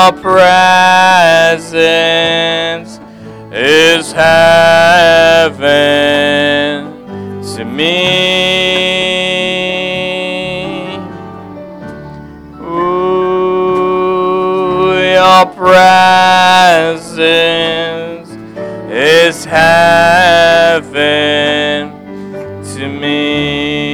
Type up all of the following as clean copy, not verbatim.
your presence is heaven to me. Ooh, your presence is heaven to me.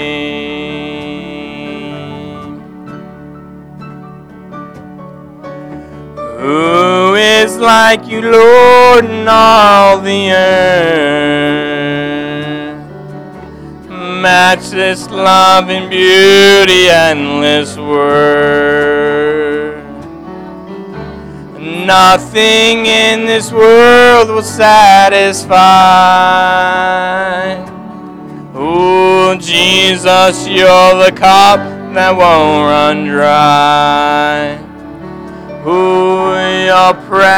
Who is like you, Lord, in all the earth? Matchless love and beauty, endless worth. Nothing in this world will satisfy. Oh, Jesus, you're the cup that won't run dry. Oh, your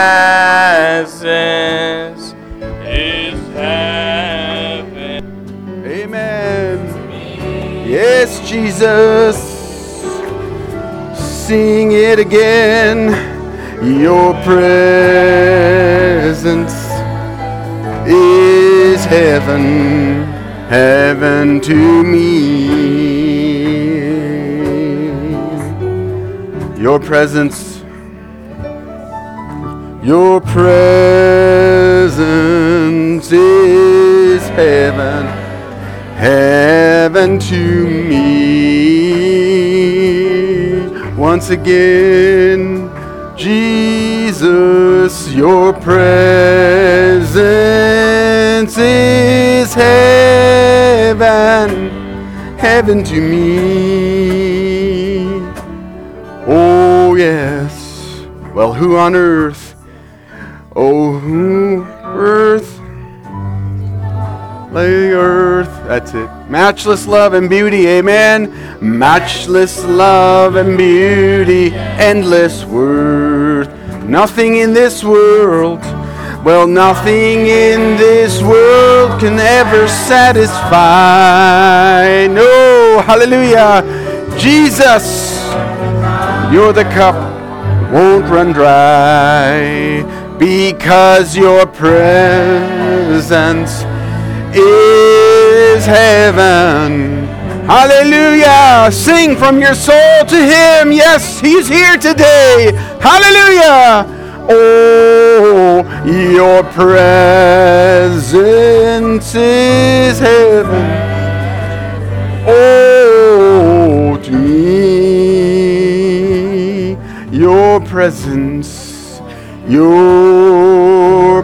presence is heaven. Amen. Yes, Jesus. Sing it again. Your presence is heaven, heaven to me. Your presence is heaven, heaven to me. Once again, Jesus, your presence is heaven, heaven to me. Oh, yes. Well, who on earth? Oh, who earth? The earth. That's it. Matchless love and beauty. Amen. Matchless love and beauty. Endless worth. Nothing in this world. Well, nothing in this world can ever satisfy. No. Hallelujah. Jesus, you're the cup. Won't run dry. Because your presence is heaven. Hallelujah. Sing from your soul to him. Yes, he's here today. Hallelujah. Oh, your presence is heaven. Oh, to me, your presence. Your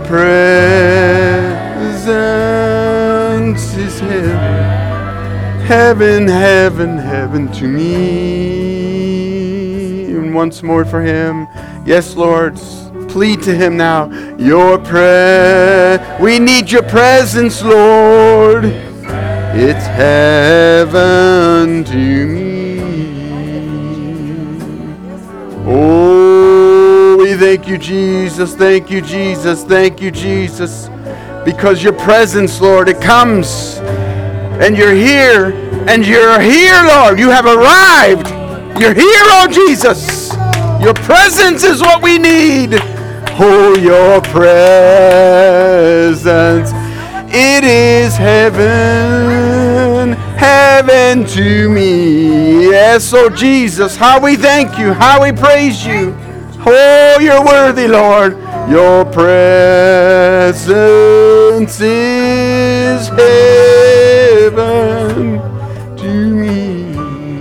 presence is heaven, heaven, heaven, heaven to me. And once more for him. Yes, Lord, plead to him now. We need your presence, Lord. It's heaven to me. Oh, we thank you, Jesus. Thank you, Jesus. Thank you, Jesus. Because your presence, Lord, it comes. And you're here. And you're here, Lord. You have arrived. You're here, oh Jesus. Your presence is what we need. Oh, your presence. It is heaven, heaven to me. Yes, oh Jesus, how we thank you, how we praise you. Oh, you're worthy, Lord. Your presence is heaven to me.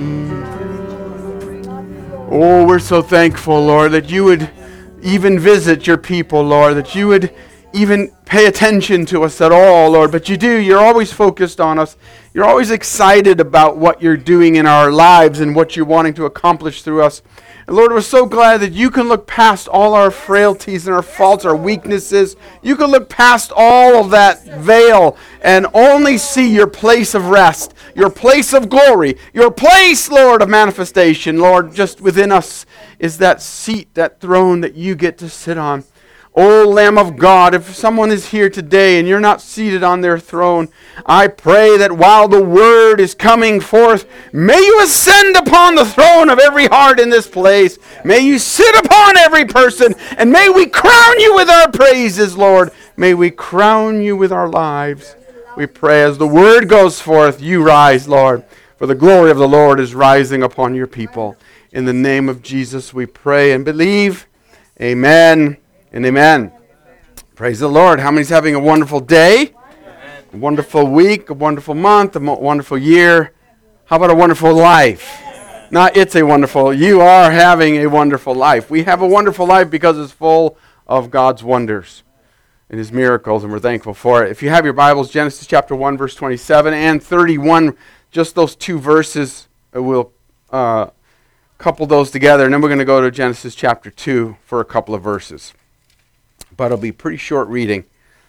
Oh, we're so thankful, Lord, that you would even visit your people, Lord, that you would even pay attention to us at all, Lord. But you do. You're always focused on us. You're always excited about what you're doing in our lives and what you're wanting to accomplish through us. And Lord, we're so glad that you can look past all our frailties and our faults, our weaknesses. You can look past all of that veil and only see your place of rest, your place of glory, your place, Lord, of manifestation. Lord, just within us is that seat, that throne that you get to sit on. O Lamb of God, if someone is here today and you're not seated on their throne, I pray that while the word is coming forth, may you ascend upon the throne of every heart in this place. May you sit upon every person, and may we crown you with our praises, Lord. May we crown you with our lives. We pray as the word goes forth, you rise, Lord, for the glory of the Lord is rising upon your people. In the name of Jesus we pray and believe. Amen and amen. Praise the Lord. How many's having a wonderful day? A wonderful week, a wonderful month, a wonderful year? How about a wonderful life? Not it's a wonderful, you are having a wonderful life. We have a wonderful life because it's full of God's wonders and His miracles, and we're thankful for it. If you have your Bibles, Genesis chapter 1, verse 27 and 31, just those two verses, we'll couple those together, and then we're going to go to Genesis chapter 2 for a couple of verses. But it'll be pretty short reading.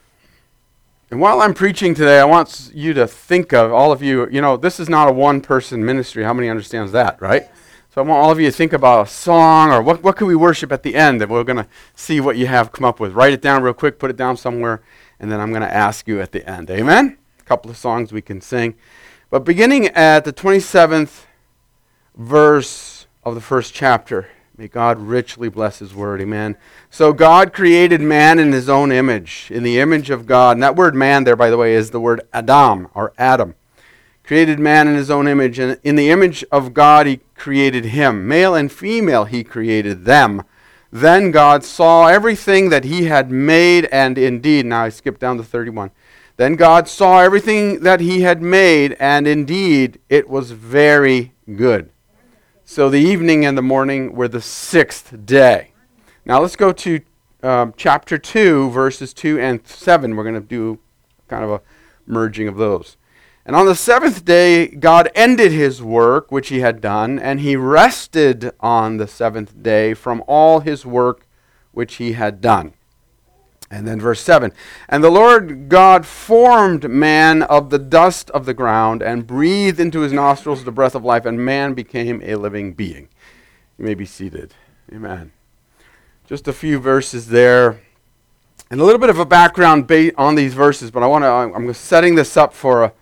And while I'm preaching today, I want you to think of, all of you, this is not a one-person ministry. How many understands that, right? So I want all of you to think about a song, or what can we worship at the end, and we're going to see what you have come up with. Write it down real quick, put it down somewhere, and then I'm going to ask you at the end. Amen? A couple of songs we can sing. But beginning at the 27th verse of the first chapter, may God richly bless His word. Amen. So God created man in His own image, in the image of God. And that word man there, by the way, is the word Adam, or Adam. Created man in His own image, and in the image of God He created him. Male and female He created them. Then God saw everything that He had made, and indeed, now I skip down to 31. Then God saw everything that He had made, and indeed it was very good. So the evening and the morning were the sixth day. Now let's go to chapter 2, verses 2 and 7. We're going to do kind of a merging of those. And on the seventh day, God ended His work, which He had done, and He rested on the seventh day from all His work which He had done. And then verse 7, and the Lord God formed man of the dust of the ground and breathed into his nostrils the breath of life, and man became a living being. You may be seated. Amen. Just a few verses there. And a little bit of a background on these verses, but I'm setting this up for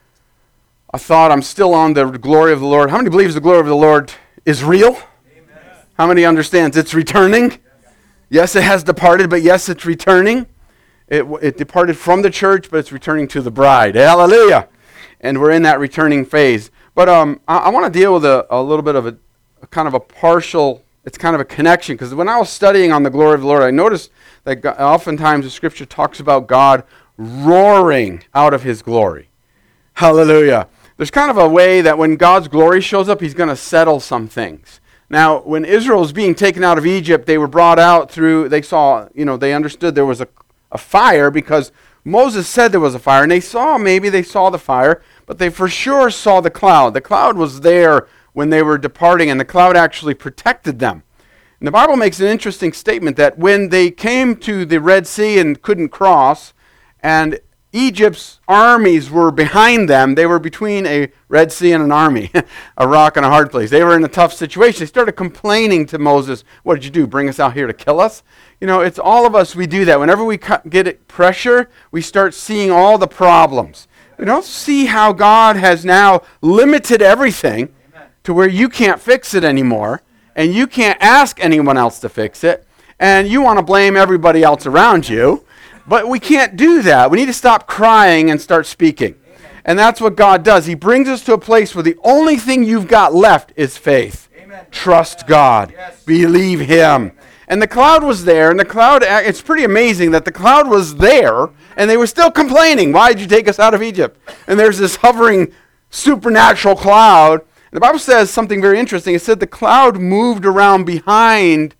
a thought. I'm still on the glory of the Lord. How many believes the glory of the Lord is real? Amen. How many understands it's returning? Yes, it has departed, but yes, it's returning. It departed from the church, but it's returning to the bride. Hallelujah. And we're in that returning phase. But I want to deal with a little bit of a kind of a partial, it's kind of a connection. Because when I was studying on the glory of the Lord, I noticed that God, oftentimes the Scripture talks about God roaring out of His glory. Hallelujah. There's kind of a way that when God's glory shows up, He's going to settle some things. Now, when Israel was being taken out of Egypt, they were brought out through, they saw, they understood there was a fire because Moses said there was a fire, and they saw the fire, but they for sure saw the cloud. The cloud was there when they were departing, and the cloud actually protected them. And the Bible makes an interesting statement that when they came to the Red Sea and couldn't cross, and Egypt's armies were behind them. They were between a Red Sea and an army, a rock and a hard place. They were in a tough situation. They started complaining to Moses, what did you do, bring us out here to kill us? It's all of us, we do that. Whenever we get pressure, we start seeing all the problems. We don't see how God has now limited everything to where you can't fix it anymore, and you can't ask anyone else to fix it, and you want to blame everybody else around you. But we can't do that. We need to stop crying and start speaking. Amen. And that's what God does. He brings us to a place where the only thing you've got left is faith. Amen. Trust God. Yes. Believe Him. Amen. And the cloud was there, and the cloud, it's pretty amazing that the cloud was there, and they were still complaining, why did you take us out of Egypt? And there's this hovering supernatural cloud. And the Bible says something very interesting. It said the cloud moved around behind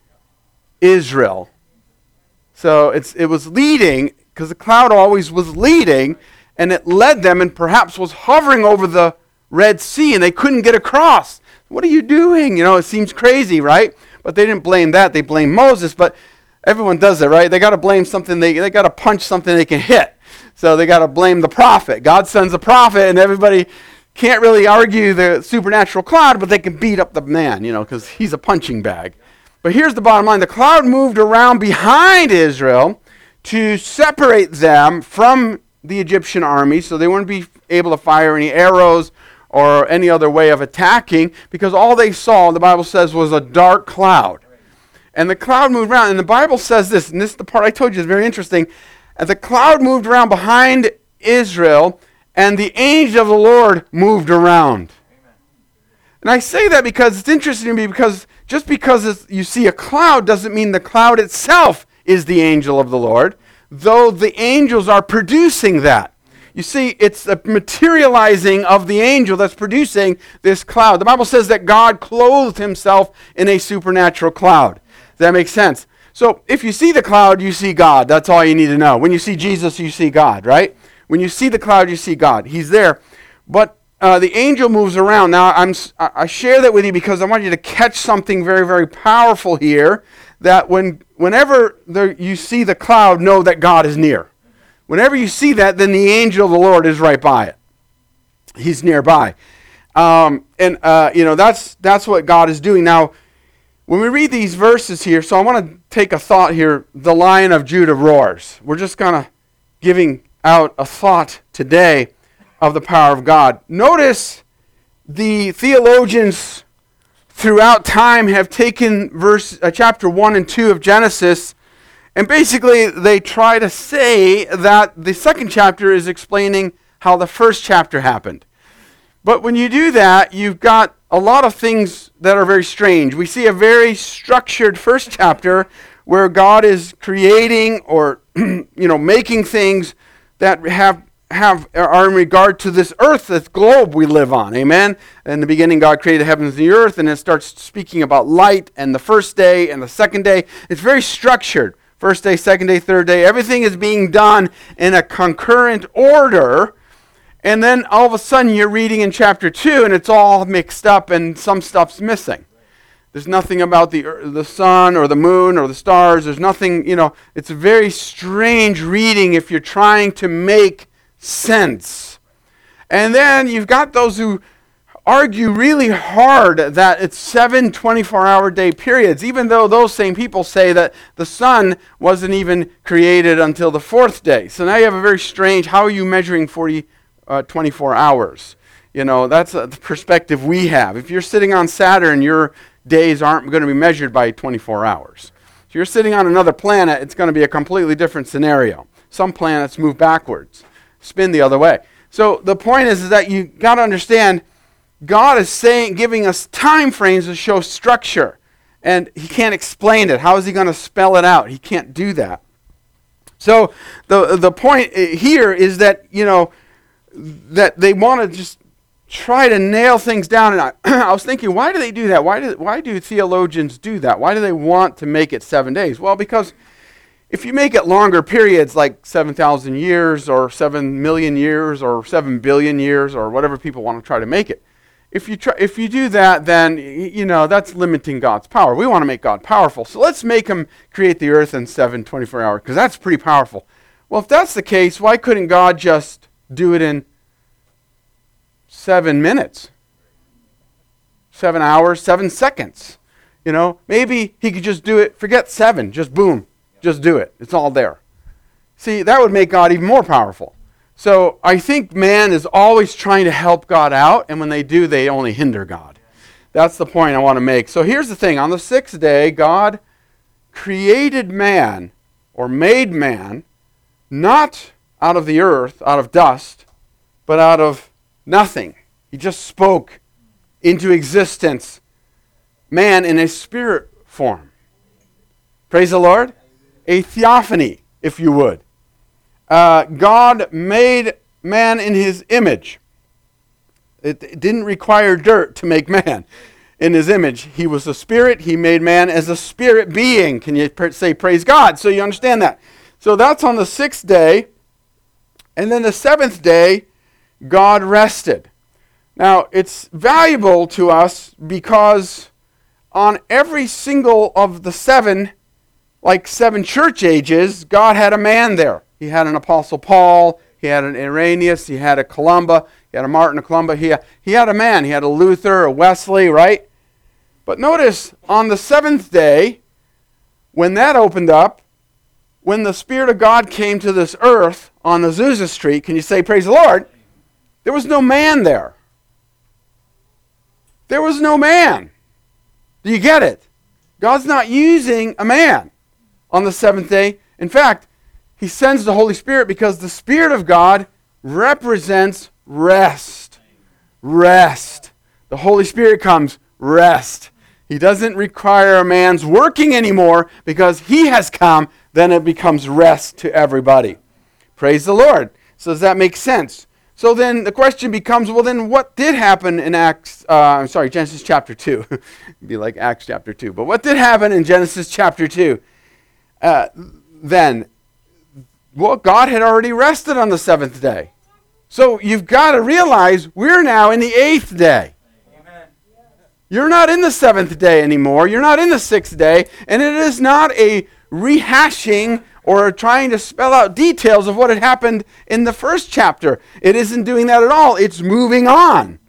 Israel. So it was leading, because the cloud always was leading, and it led them and perhaps was hovering over the Red Sea, and they couldn't get across. What are you doing? It seems crazy, right? But they didn't blame that. They blamed Moses, but everyone does that, right? They got to blame something. They got to punch something they can hit. So they got to blame the prophet. God sends a prophet, and everybody can't really argue the supernatural cloud, but they can beat up the man, because he's a punching bag. But here's the bottom line. The cloud moved around behind Israel to separate them from the Egyptian army so they wouldn't be able to fire any arrows or any other way of attacking, because all they saw, the Bible says, was a dark cloud. And the cloud moved around, and the Bible says this, and this is the part I told you is very interesting. And the cloud moved around behind Israel, and the angel of the Lord moved around. Amen. And I say that because it's interesting to me, because just because you see a cloud doesn't mean the cloud itself is the angel of the Lord, though the angels are producing that. You see, it's a materializing of the angel that's producing this cloud. The Bible says that God clothed himself in a supernatural cloud. Does that make sense? So if you see the cloud, you see God. That's all you need to know. When you see Jesus, you see God, right? When you see the cloud, you see God. He's there. But the angel moves around. Now, I share that with you because I want you to catch something very, very powerful here, that whenever you see the cloud, know that God is near. Whenever you see that, then the angel of the Lord is right by it. He's nearby. That's what God is doing. Now, when we read these verses here, so I want to take a thought here. The Lion of Judah roars. We're just kind of giving out a thought today of the power of God. Notice the theologians throughout time have taken chapter 1 and 2 of Genesis, and basically they try to say that the second chapter is explaining how the first chapter happened. But when you do that, you've got a lot of things that are very strange. We see a very structured first chapter where God is creating or making things that are in regard to this earth, this globe we live on. Amen? In the beginning, God created the heavens and the earth, and it starts speaking about light and the first day and the second day. It's very structured. First day, second day, third day. Everything is being done in a concurrent order. And then all of a sudden you're reading in chapter 2 and it's all mixed up and some stuff's missing. There's nothing about the sun or the moon or the stars. There's nothing, it's a very strange reading if you're trying to make sense. And then you've got those who argue really hard that it's 7 24-hour day periods, even though those same people say that the sun wasn't even created until the fourth day. So now you have a very strange, how are you measuring 24 hours? That's the perspective we have. If you're sitting on Saturn, your days aren't going to be measured by 24 hours. If you're sitting on another planet, it's going to be a completely different scenario. Some planets move backwards, spin the other way. So the point is that you got to understand, God is giving us time frames to show structure, and he can't explain it. How is he going to spell it out? He can't do that. So the point here is that, that they want to just try to nail things down. And I was thinking, why do they do that? Why do theologians do that? Why do they want to make it 7 days? Well, because if you make it longer periods, like 7,000 years or 7 million years or 7 billion years or whatever people want to try to make it, if you do that, then that's limiting God's power. We want to make God powerful, so let's make him create the earth in 7 24 hours, because that's pretty powerful. Well, if that's the case, why couldn't God just do it in 7 minutes, 7 hours, 7 seconds? Maybe he could just do it. Forget 7, just boom, just do it. It's all there. See, that would make God even more powerful. So I think man is always trying to help God out, and when they do, they only hinder God. That's the point I want to make. So here's the thing. On the sixth day, God created man, or made man, not out of the earth, out of dust, but out of nothing. He just spoke into existence man in a spirit form. Praise the Lord. A theophany, if you would. God made man in his image. It didn't require dirt to make man in his image. He was a spirit. He made man as a spirit being. Can you say praise God? So you understand that. So that's on the sixth day. And then the seventh day, God rested. Now, it's valuable to us because on every single of the 7 church ages, God had a man there. He had an Apostle Paul, he had an Irenaeus, he had a Columba, he had a Martin of Columba, he had a man, he had a Luther, a Wesley, right? But notice, on the seventh day, when that opened up, when the Spirit of God came to this earth on Azusa Street, can you say, praise the Lord? There was no man there. There was no man. Do you get it? God's not using a man on the seventh day. In fact, he sends the Holy Spirit because the Spirit of God represents rest. Rest. The Holy Spirit comes, rest. He doesn't require a man's working anymore because he has come. Then it becomes rest to everybody. Praise the Lord. So does that make sense? So then the question becomes, well then what did happen in Genesis chapter 2? It'd be like Acts chapter 2. But what did happen in Genesis chapter 2? Then, well, God had already rested on the seventh day. So you've got to realize we're now in the eighth day. Amen. You're not in the seventh day anymore. You're not in the sixth day. And it is not a rehashing or trying to spell out details of what had happened in the first chapter. It isn't doing that at all. It's moving on.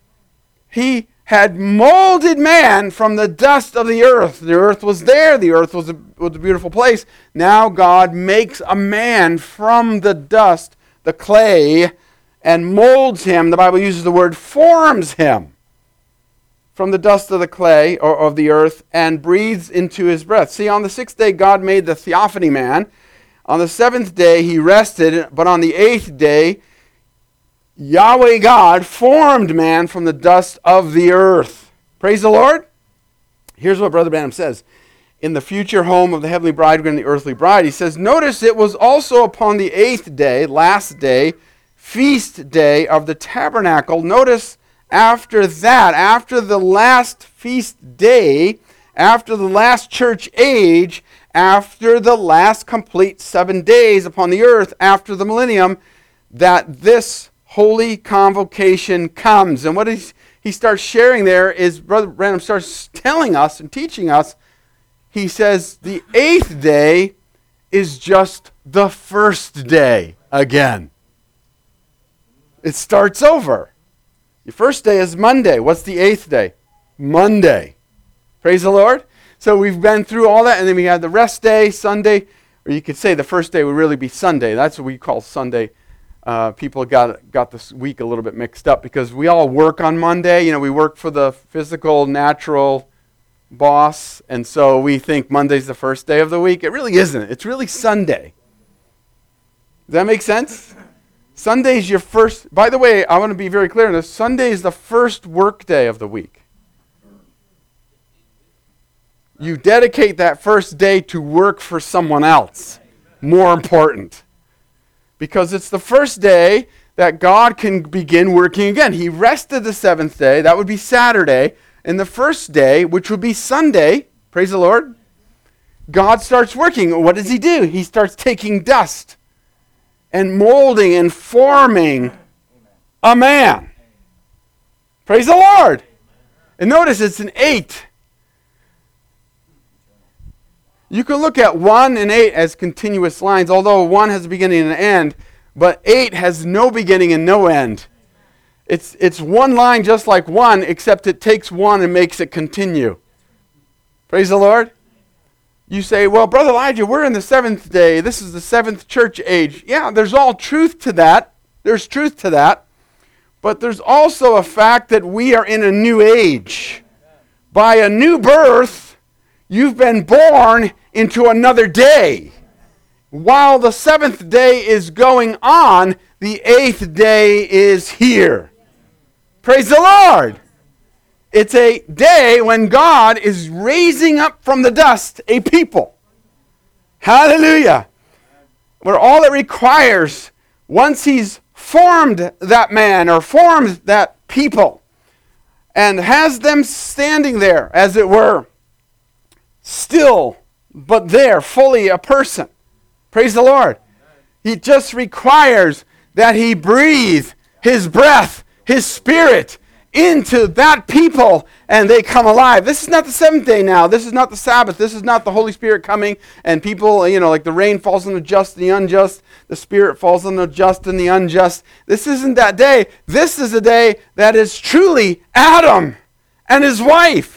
He had molded man from the dust of the earth. The earth was there. The earth was a beautiful place. Now God makes a man from the dust, the clay, and molds him. The Bible uses the word forms him from the dust of the clay or of the earth and breathes into his breath. See, on the sixth day, God made the theophany man. On the seventh day, he rested, but on the eighth day, Yahweh God formed man from the dust of the earth. Praise the Lord. Here's what Brother Branham says. In the future home of the heavenly bridegroom and the earthly bride, he says, notice it was also upon the eighth day, last day, feast day of the tabernacle. Notice after that, after the last feast day, after the last church age, after the last complete 7 days upon the earth, after the millennium, that this holy convocation comes. And what he starts sharing there is, Brother Branham starts telling us and teaching us, he says the eighth day is just the first day again. It starts over. The first day is Monday. What's the eighth day? Monday. Praise the Lord. So we've been through all that, and then we have the rest day, Sunday, or you could say the first day would really be Sunday. That's what we call Sunday. People got this week a little bit mixed up because we all work on Monday. You know, we work for the physical, natural boss, and so we think Monday's the first day of the week. It really isn't. It's really Sunday. Does that make sense? Sunday's your first. By the way, I want to be very clear on this. Sunday is the first work day of the week. You dedicate that first day to work for someone else. More important. Because it's the first day that God can begin working again. He rested the seventh day. That would be Saturday. And the first day, which would be Sunday, praise the Lord, God starts working. What does he do? He starts taking dust and molding and forming a man. Praise the Lord. And notice it's an 8. You can look at 1 and 8 as continuous lines, although 1 has a beginning and an end, but 8 has no beginning and no end. It's one line just like 1, except it takes 1 and makes it continue. Praise the Lord. You say, well, Brother Elijah, we're in the seventh day. This is the seventh church age. Yeah, there's all truth to that. There's truth to that. But there's also a fact that we are in a new age. By a new birth, you've been born into another day. While the seventh day is going on, the eighth day is here. Praise the Lord. It's a day when God is raising up from the dust a people. Hallelujah. Where all it requires, once he's formed that man or formed that people and has them standing there, as it were, still, but there, fully a person. Praise the Lord. It just requires that he breathe his breath, his spirit, into that people, and they come alive. This is not the seventh day now. This is not the Sabbath. This is not the Holy Spirit coming, and people, like the rain falls on the just and the unjust. The Spirit falls on the just and the unjust. This isn't that day. This is a day that is truly Adam and his wife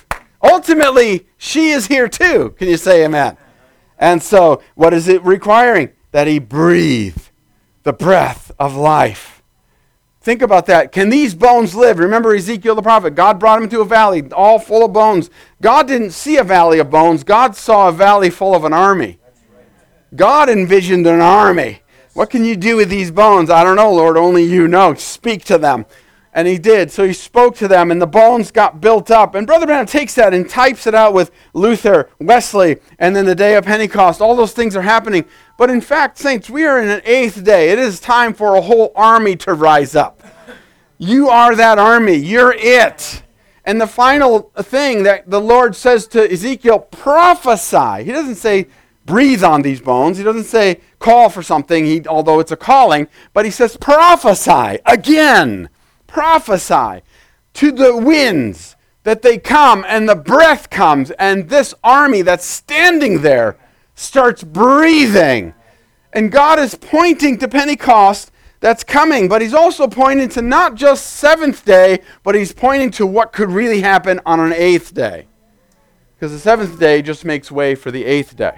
Ultimately, she is here too. Can you say amen? And so, what is it requiring? That he breathe the breath of life. Think about that. Can these bones live? Remember Ezekiel the prophet. God brought him to a valley all full of bones. God didn't see a valley of bones. God saw a valley full of an army. God envisioned an army. What can you do with these bones? I don't know, Lord. Only you know. Speak to them. And he did. So he spoke to them, and the bones got built up. And Brother Branham takes that and types it out with Luther, Wesley, and then the day of Pentecost. All those things are happening. But in fact, saints, we are in an 8th day. It is time for a whole army to rise up. You are that army. You're it. And the final thing that the Lord says to Ezekiel, prophesy. He doesn't say, breathe on these bones. He doesn't say call for something, although it's a calling. But he says prophesy again. Prophesy to the winds that they come, and the breath comes, and this army that's standing there starts breathing. And God is pointing to Pentecost that's coming, but he's also pointing to not just 7th day, but he's pointing to what could really happen on an 8th day. Because the 7th day just makes way for the 8th day.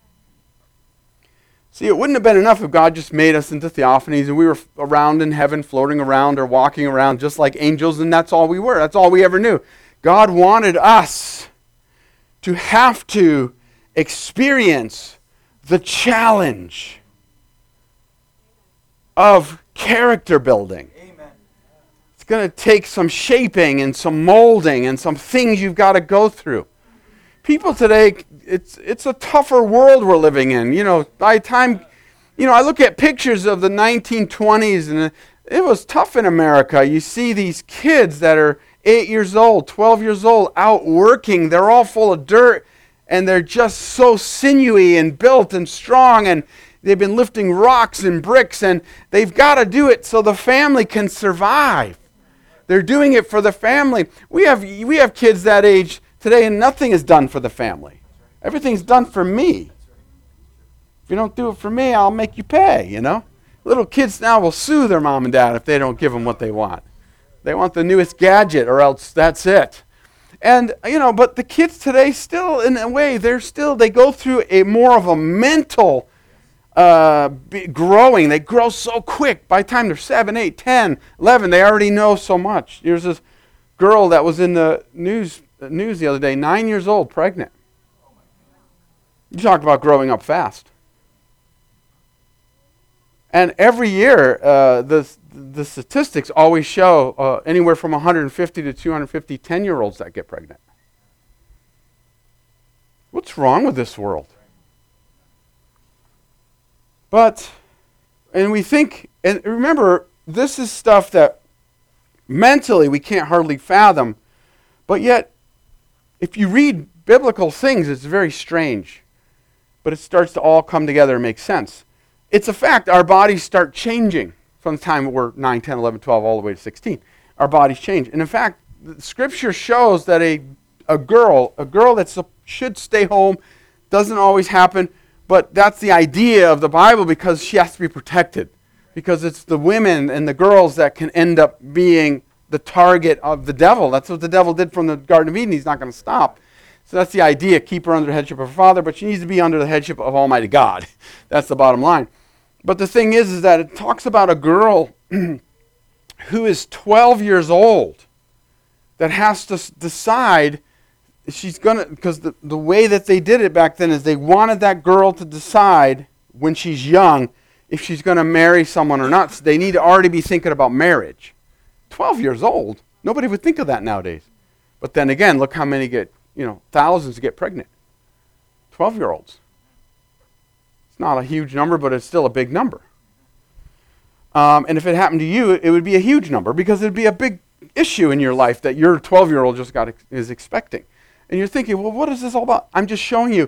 See, it wouldn't have been enough if God just made us into theophanies and we were around in heaven, floating around or walking around just like angels, and that's all we were. That's all we ever knew. God wanted us to have to experience the challenge of character building. Amen. It's going to take some shaping and some molding and some things you've got to go through. People today, it's a tougher world we're living in. By the time, I look at pictures of the 1920s, and it was tough in America. You see these kids that are 8 years old, 12 years old, out working. They're all full of dirt, and they're just so sinewy and built and strong, and they've been lifting rocks and bricks, and they've got to do it so the family can survive. They're doing it for the family. We have kids that age today, and nothing is done for the family. Everything's done for me. If you don't do it for me, I'll make you pay, Little kids now will sue their mom and dad if they don't give them what they want. They want the newest gadget, or else that's it. And, but the kids today still, in a way, they go through a more of a mental growing. They grow so quick. By the time they're 7, 8, 10, 11, they already know so much. There's this girl that was in the news the other day, 9 years old, pregnant. You talk about growing up fast. And every year, the statistics always show anywhere from 150 to 250 10-year-olds that get pregnant. What's wrong with this world? And we think, and remember, this is stuff that mentally we can't hardly fathom, but yet, if you read biblical things, it's very strange. But it starts to all come together and make sense. It's a fact, our bodies start changing from the time we're 9, 10, 11, 12, all the way to 16. Our bodies change. And in fact, the Scripture shows that a girl that should stay home, doesn't always happen, but that's the idea of the Bible, because she has to be protected. Because it's the women and the girls that can end up being the target of the devil. That's what the devil did from the Garden of Eden. He's not going to stop. So that's the idea. Keep her under the headship of her father, but she needs to be under the headship of Almighty God. That's the bottom line. But the thing is that it talks about a girl who is 12 years old that has to decide she's going to, because the way that they did it back then is they wanted that girl to decide when she's young if she's going to marry someone or not. So they need to already be thinking about marriage. 12 years old. Nobody would think of that nowadays. But then again, look how many get, thousands get pregnant. 12-year-olds. It's not a huge number, but it's still a big number. And if it happened to you, it would be a huge number, because it would be a big issue in your life that your 12-year-old just is expecting. And you're thinking, well, what is this all about? I'm just showing you.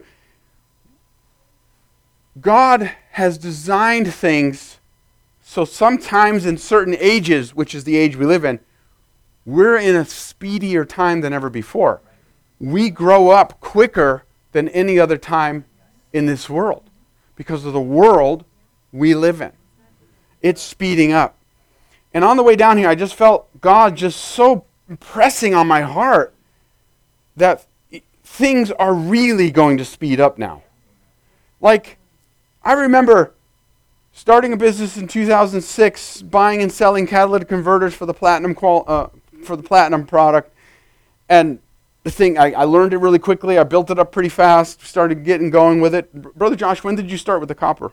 God has designed things so sometimes in certain ages, which is the age we live in, we're in a speedier time than ever before. We grow up quicker than any other time in this world because of the world we live in. It's speeding up. And on the way down here, I just felt God just so pressing on my heart that, things are really going to speed up now. Like, I remember starting a business in 2006, buying and selling catalytic converters for the platinum product, and the thing, I learned it really quickly. I built it up pretty fast, started getting going with it. Brother Josh, when did you start with the copper?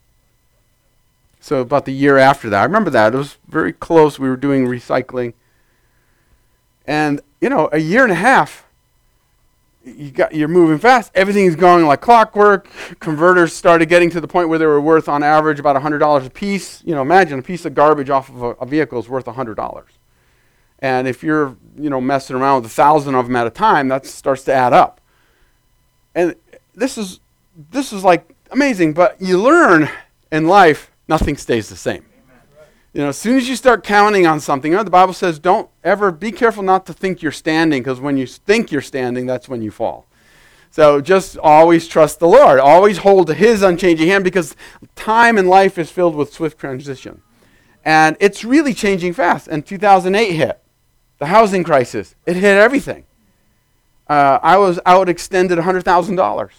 So about the year after that. I remember that. It was very close. We were doing recycling. And, a year and a half, you're moving fast. Everything's going like clockwork. Converters started getting to the point where they were worth, on average, about $100 a piece. Imagine a piece of garbage off of a vehicle is worth $100. And if you're, messing around with 1,000 of them at a time, that starts to add up. And this is like amazing. But you learn in life, nothing stays the same. As soon as you start counting on something, the Bible says, don't ever, be careful not to think you're standing, because when you think you're standing, that's when you fall. So just always trust the Lord. Always hold to His unchanging hand, because time in life is filled with swift transition. And it's really changing fast. And 2008 hit. The housing crisis. It hit everything. I was out extended $100,000.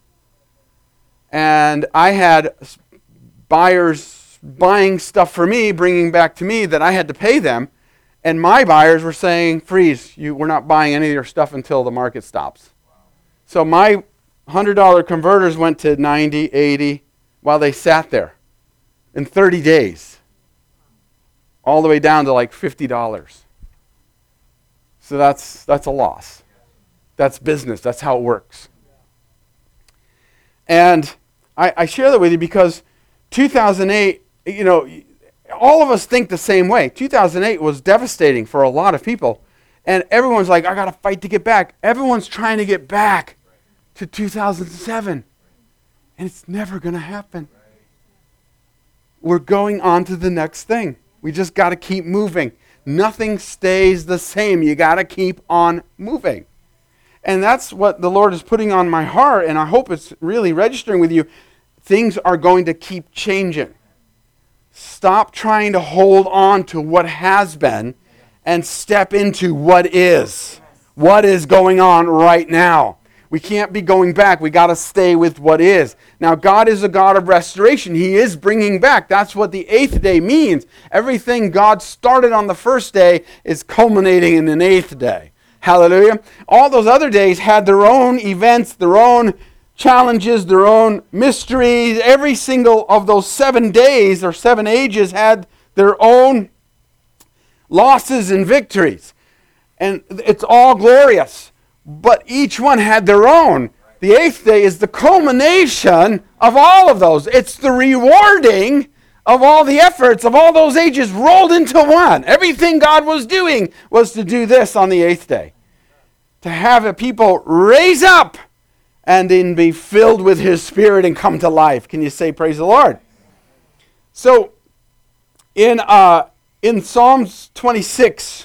And I had buyers buying stuff for me, bringing back to me that I had to pay them, and my buyers were saying, freeze, we're not buying any of your stuff until the market stops. So my $100 converters went to 90, 80, while they sat there in 30 days, all the way down to like $50. So that's a loss. That's business. That's how it works. And I share that with you because 2008, all of us think the same way. 2008 was devastating for a lot of people. And everyone's like, I got to fight to get back. Everyone's trying to get back to 2007. And it's never going to happen. We're going on to the next thing. We just got to keep moving. Nothing stays the same. You got to keep on moving. And that's what the Lord is putting on my heart, and I hope it's really registering with you. Things are going to keep changing. Stop trying to hold on to what has been and step into what is. What is going on right now. We can't be going back. We got to stay with what is. Now, God is a God of restoration. He is bringing back. That's what the 8th day means. Everything God started on the first day is culminating in an 8th day. Hallelujah. All those other days had their own events, their own challenges, their own mysteries. Every single of those 7 days or 7 ages had their own losses and victories. And it's all glorious. But each one had their own. The 8th day is the culmination of all of those. It's the rewarding of all the efforts of all those ages rolled into one. Everything God was doing was to do this on the 8th day. To have a people raise up and then be filled with His Spirit and come to life. Can you say praise the Lord? So in Psalms 26,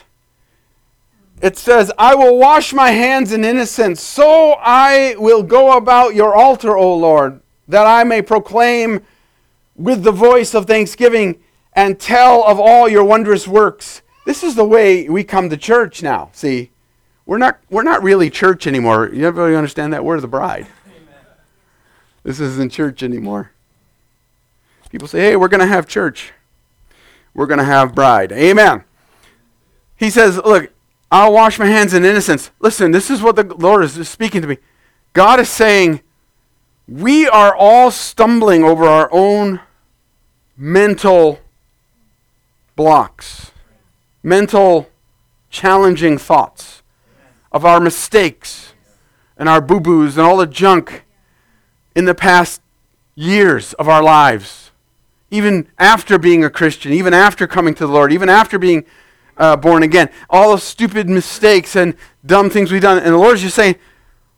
it says, I will wash my hands in innocence, so I will go about your altar, O Lord, that I may proclaim with the voice of thanksgiving and tell of all your wondrous works. This is the way we come to church now, see. We're not really church anymore. You ever really understand that? We're the bride. Amen. This isn't church anymore. People say, hey, we're going to have church. We're going to have bride. Amen. He says, look, I'll wash my hands in innocence. Listen, this is what the Lord is speaking to me. God is saying, we are all stumbling over our own mental blocks, mental challenging thoughts of our mistakes and our boo-boos and all the junk in the past years of our lives. Even after being a Christian, even after coming to the Lord, even after being born again. All those stupid mistakes and dumb things we've done. And the Lord's just saying,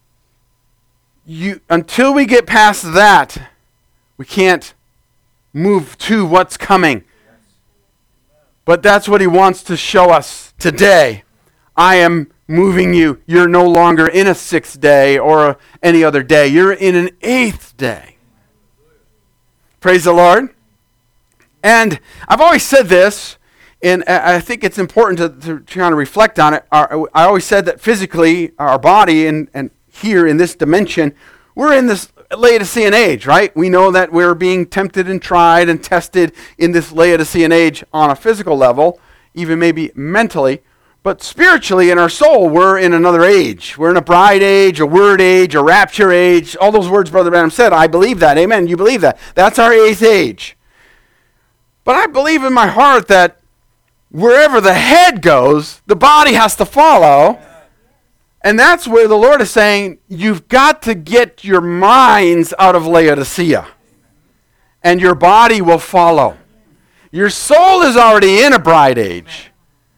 until we get past that, we can't move to what's coming. But that's what He wants to show us today. I am moving you. You're no longer in a 6th day or any other day. You're in an 8th day. Praise the Lord. And I've always said this, and I think it's important to kind of reflect on it. I always said that physically, our body and here in this dimension. We're in this Laodicean age, right? We know that we're being tempted and tried and tested in this Laodicean age on a physical level, even maybe mentally. But spiritually, in our soul, we're in another age. We're in a bride age, a word age, a rapture age. All those words Brother Branham said, I believe that. Amen. You believe that. That's our eighth age. But I believe in my heart that wherever the head goes, the body has to follow. And that's where the Lord is saying, you've got to get your minds out of Laodicea. And your body will follow. Your soul is already in a bride age.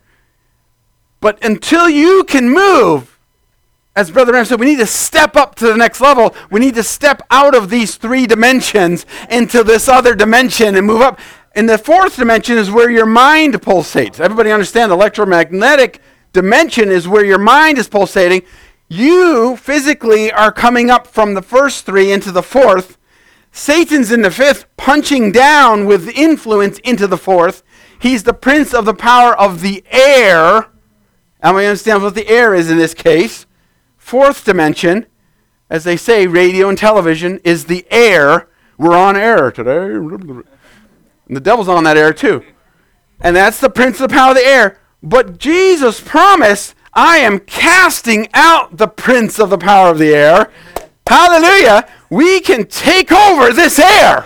But until you can move, as Brother Ram said, we need to step up to the next level. We need to step out of these three dimensions into this other dimension and move up. And the fourth dimension is where your mind pulsates. Everybody understand the electromagnetic dimension is where your mind is pulsating. You physically are coming up from the first three into the fourth. Satan's in the fifth, punching down with influence into the fourth. He's the prince of the power of the air. And we understand what the air is in this case. Fourth dimension, as they say, radio and television is the air. We're on air today. And the devil's on that air too. And that's the prince of the power of the air. But Jesus promised, I am casting out the prince of the power of the air. Hallelujah. We can take over this air.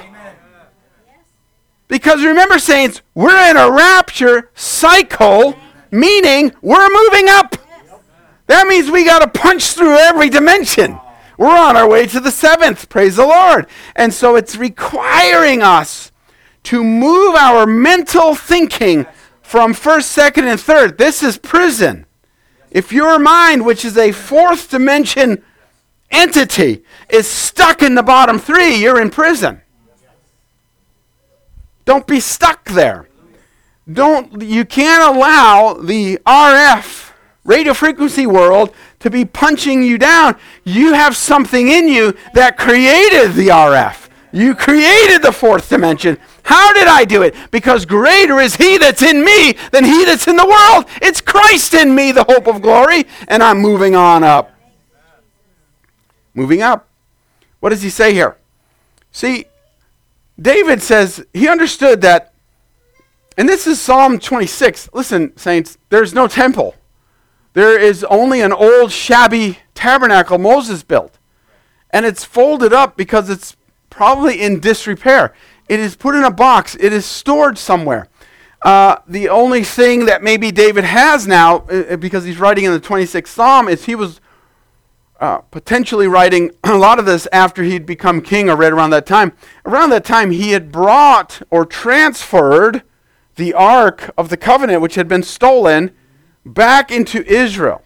Because remember, saints, we're in a rapture cycle, meaning we're moving up. That means we got to punch through every dimension. We're on our way to the seventh. Praise the Lord. And so it's requiring us to move our mental thinking from first, second, and third. This is prison. If your mind, which is a fourth dimension entity, is stuck in the bottom three, you're in prison. Don't be stuck there. You can't allow the RF, radio frequency world, to be punching you down. You have something in you that created the RF. You created the fourth dimension. How did I do it? Because greater is he that's in me than he that's in the world. It's Christ in me, the hope of glory, and I'm moving on up. Moving up. What does he say here? See, David says he understood that, and this is Psalm 26. Listen, saints, there's no temple. There is only an old shabby tabernacle Moses built. And it's folded up because it's probably in disrepair. It is put in a box. It is stored somewhere. The only thing that maybe David has now, because he's writing in the 26th Psalm, is he was potentially writing a lot of this after he'd become king or right around that time. Around that time, he had brought or transferred the Ark of the Covenant, which had been stolen, back into Israel.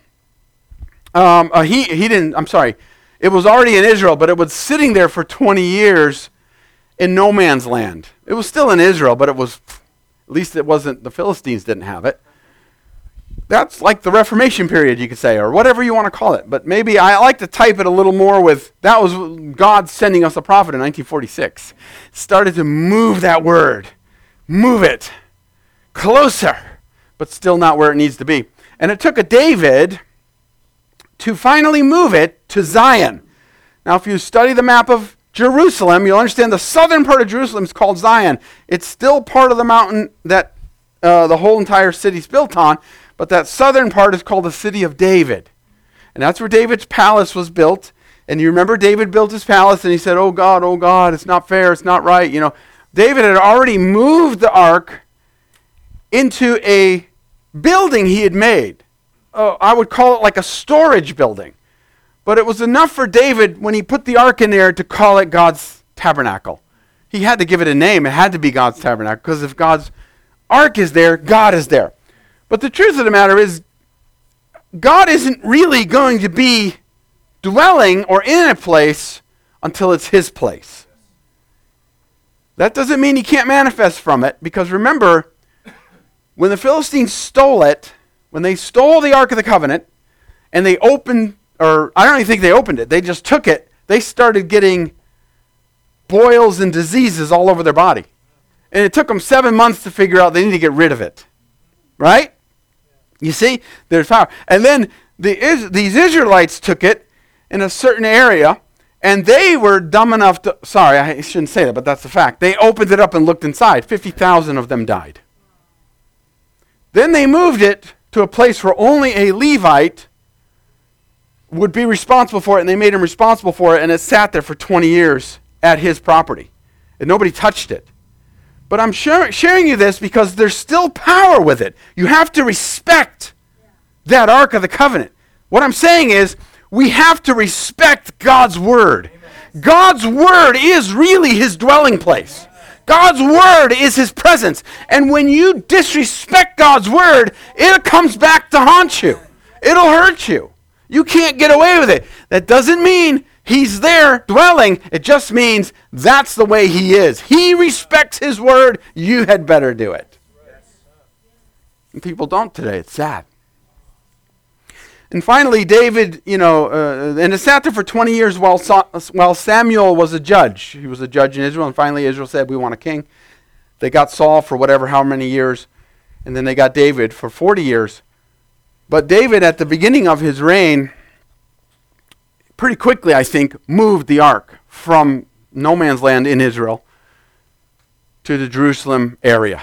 It was already in Israel, but it was sitting there for 20 years in no man's land. It was still in Israel, but it was, at least it wasn't, the Philistines didn't have it. That's like the Reformation period, you could say, or whatever you want to call it. But maybe I like to type it a little more with, that was God sending us a prophet in 1946. Started to move that word. Move it. Closer. But still not where it needs to be. And it took a David to finally move it to Zion. Now, if you study the map of Jerusalem, you'll understand the southern part of Jerusalem is called Zion. It's still part of the mountain that the whole entire city's built on, but that southern part is called the city of David. And that's where David's palace was built. And you remember David built his palace and he said, oh God, it's not fair, it's not right. You know, David had already moved the ark into a building he had made. I would call it like a storage building. But it was enough for David, when he put the ark in there, to call it God's tabernacle. He had to give it a name. It had to be God's tabernacle, because if God's ark is there, God is there. But the truth of the matter is, God isn't really going to be dwelling or in a place until it's his place. That doesn't mean he can't manifest from it, because remember, when the Philistines stole it, when they stole the Ark of the Covenant, and they opened, or I don't even think they opened it, they just took it, they started getting boils and diseases all over their body. And it took them 7 months to figure out they need to get rid of it. Right? You see? There's power. And then these Israelites took it, in a certain area, and they were dumb enough to, sorry, I shouldn't say that, but that's the fact. They opened it up and looked inside. 50,000 of them died. Then they moved it to a place where only a Levite would be responsible for it, and they made him responsible for it, and it sat there for 20 years at his property, and nobody touched it. But I'm sharing you this because there's still power with it. You have to respect that Ark of the Covenant. What I'm saying is, we have to respect God's Word. God's Word is really His dwelling place. God's Word is His presence. And when you disrespect God's Word, it comes back to haunt you. It'll hurt you. You can't get away with it. That doesn't mean He's there dwelling. It just means that's the way He is. He respects His Word. You had better do it. And people don't today. It's sad. And finally, David, and it sat there for 20 years while Samuel was a judge. He was a judge in Israel, and finally Israel said, we want a king. They got Saul for how many years, and then they got David for 40 years. But David, at the beginning of his reign, pretty quickly, I think, moved the ark from no man's land in Israel to the Jerusalem area.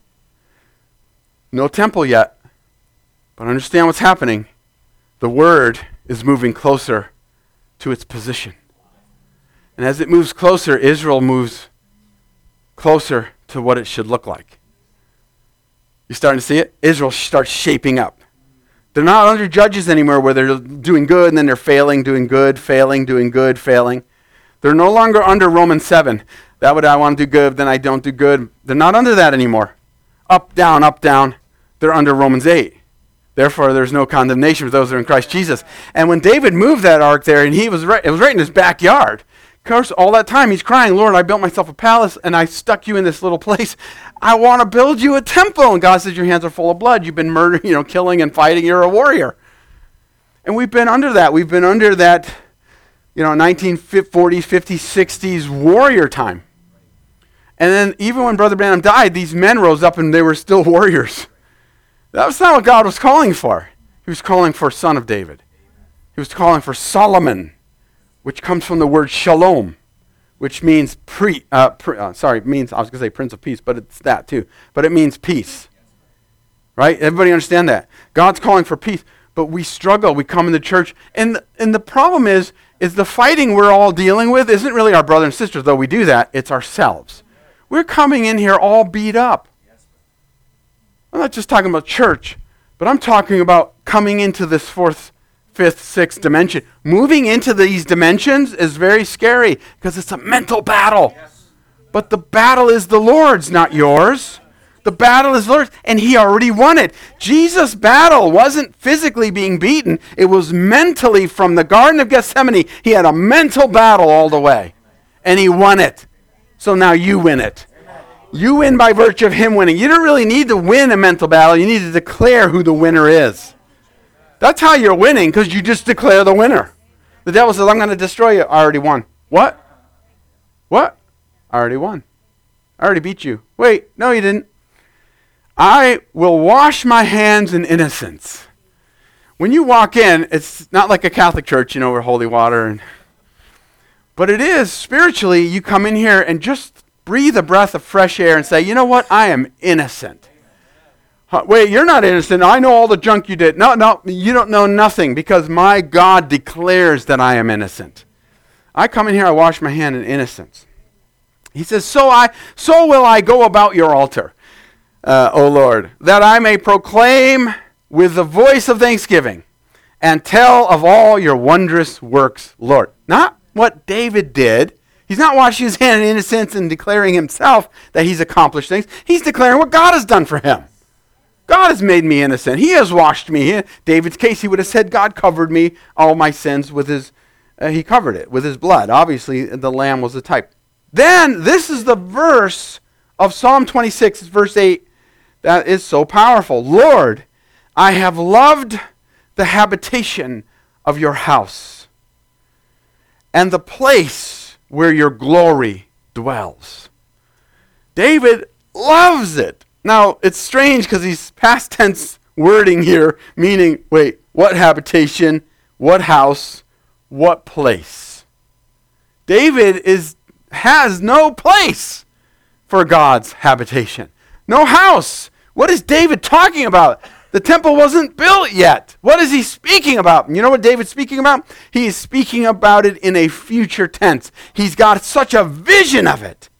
No temple yet, but understand what's happening. The Word is moving closer to its position. And as it moves closer, Israel moves closer to what it should look like. You starting to see it? Israel starts shaping up. They're not under judges anymore where they're doing good and then they're failing, doing good, failing, doing good, failing. They're no longer under Romans 7. That would I want to do good, then I don't do good. They're not under that anymore. Up, down, up, down. They're under Romans 8. Therefore, there's no condemnation for those that are in Christ Jesus. And when David moved that ark there, and it was right in his backyard. Of course, all that time he's crying, Lord, I built myself a palace, and I stuck you in this little place. I want to build you a temple. And God says, your hands are full of blood. You've been murdering, killing and fighting. You're a warrior. And we've been under that. We've been under that, 1940s, 50s, 60s warrior time. And then even when Brother Branham died, these men rose up and they were still warriors. That was not what God was calling for. He was calling for Son of David. He was calling for Solomon, which comes from the word shalom, which means I was going to say Prince of Peace, but it's that too. But it means peace. Right? Everybody understand that? God's calling for peace, but we struggle. We come into church, and the problem is the fighting we're all dealing with isn't really our brothers and sisters, though we do that. It's ourselves. We're coming in here all beat up. I'm not just talking about church, but I'm talking about coming into this fourth, fifth, sixth dimension. Moving into these dimensions is very scary because it's a mental battle. Yes. But the battle is the Lord's, not yours. The battle is Lord's, and He already won it. Jesus' battle wasn't physically being beaten. It was mentally from the Garden of Gethsemane. He had a mental battle all the way, and He won it. So now you win it. You win by virtue of Him winning. You don't really need to win a mental battle. You need to declare who the winner is. That's how you're winning, because you just declare the winner. The devil says, I'm going to destroy you. I already won. What? I already won. I already beat you. Wait, no you didn't. I will wash my hands in innocence. When you walk in, it's not like a Catholic church, where holy water. But it is, spiritually, you come in here and just breathe a breath of fresh air and say, you know what? I am innocent. Wait, you're not innocent. I know all the junk you did. No, you don't know nothing because my God declares that I am innocent. I come in here, I wash my hand in innocence. He says, so will I go about your altar, O Lord, that I may proclaim with the voice of thanksgiving and tell of all your wondrous works, Lord. Not what David did. He's not washing his hand in innocence and declaring himself that he's accomplished things. He's declaring what God has done for him. God has made me innocent. He has washed me. In David's case, he would have said, God covered me, all my sins, with his, he covered it with his blood. Obviously, the lamb was the type. Then, this is the verse of Psalm 26, verse 8, that is so powerful. Lord, I have loved the habitation of your house and the place where your glory dwells. David loves it. Now, it's strange because he's past tense wording here, meaning, wait, what habitation, what house, What place? David has no place for God's habitation. No house. What is David talking about? The temple wasn't built yet. What is he speaking about? And you know what David's speaking about? He is speaking about it in a future tense. He's got such a vision of it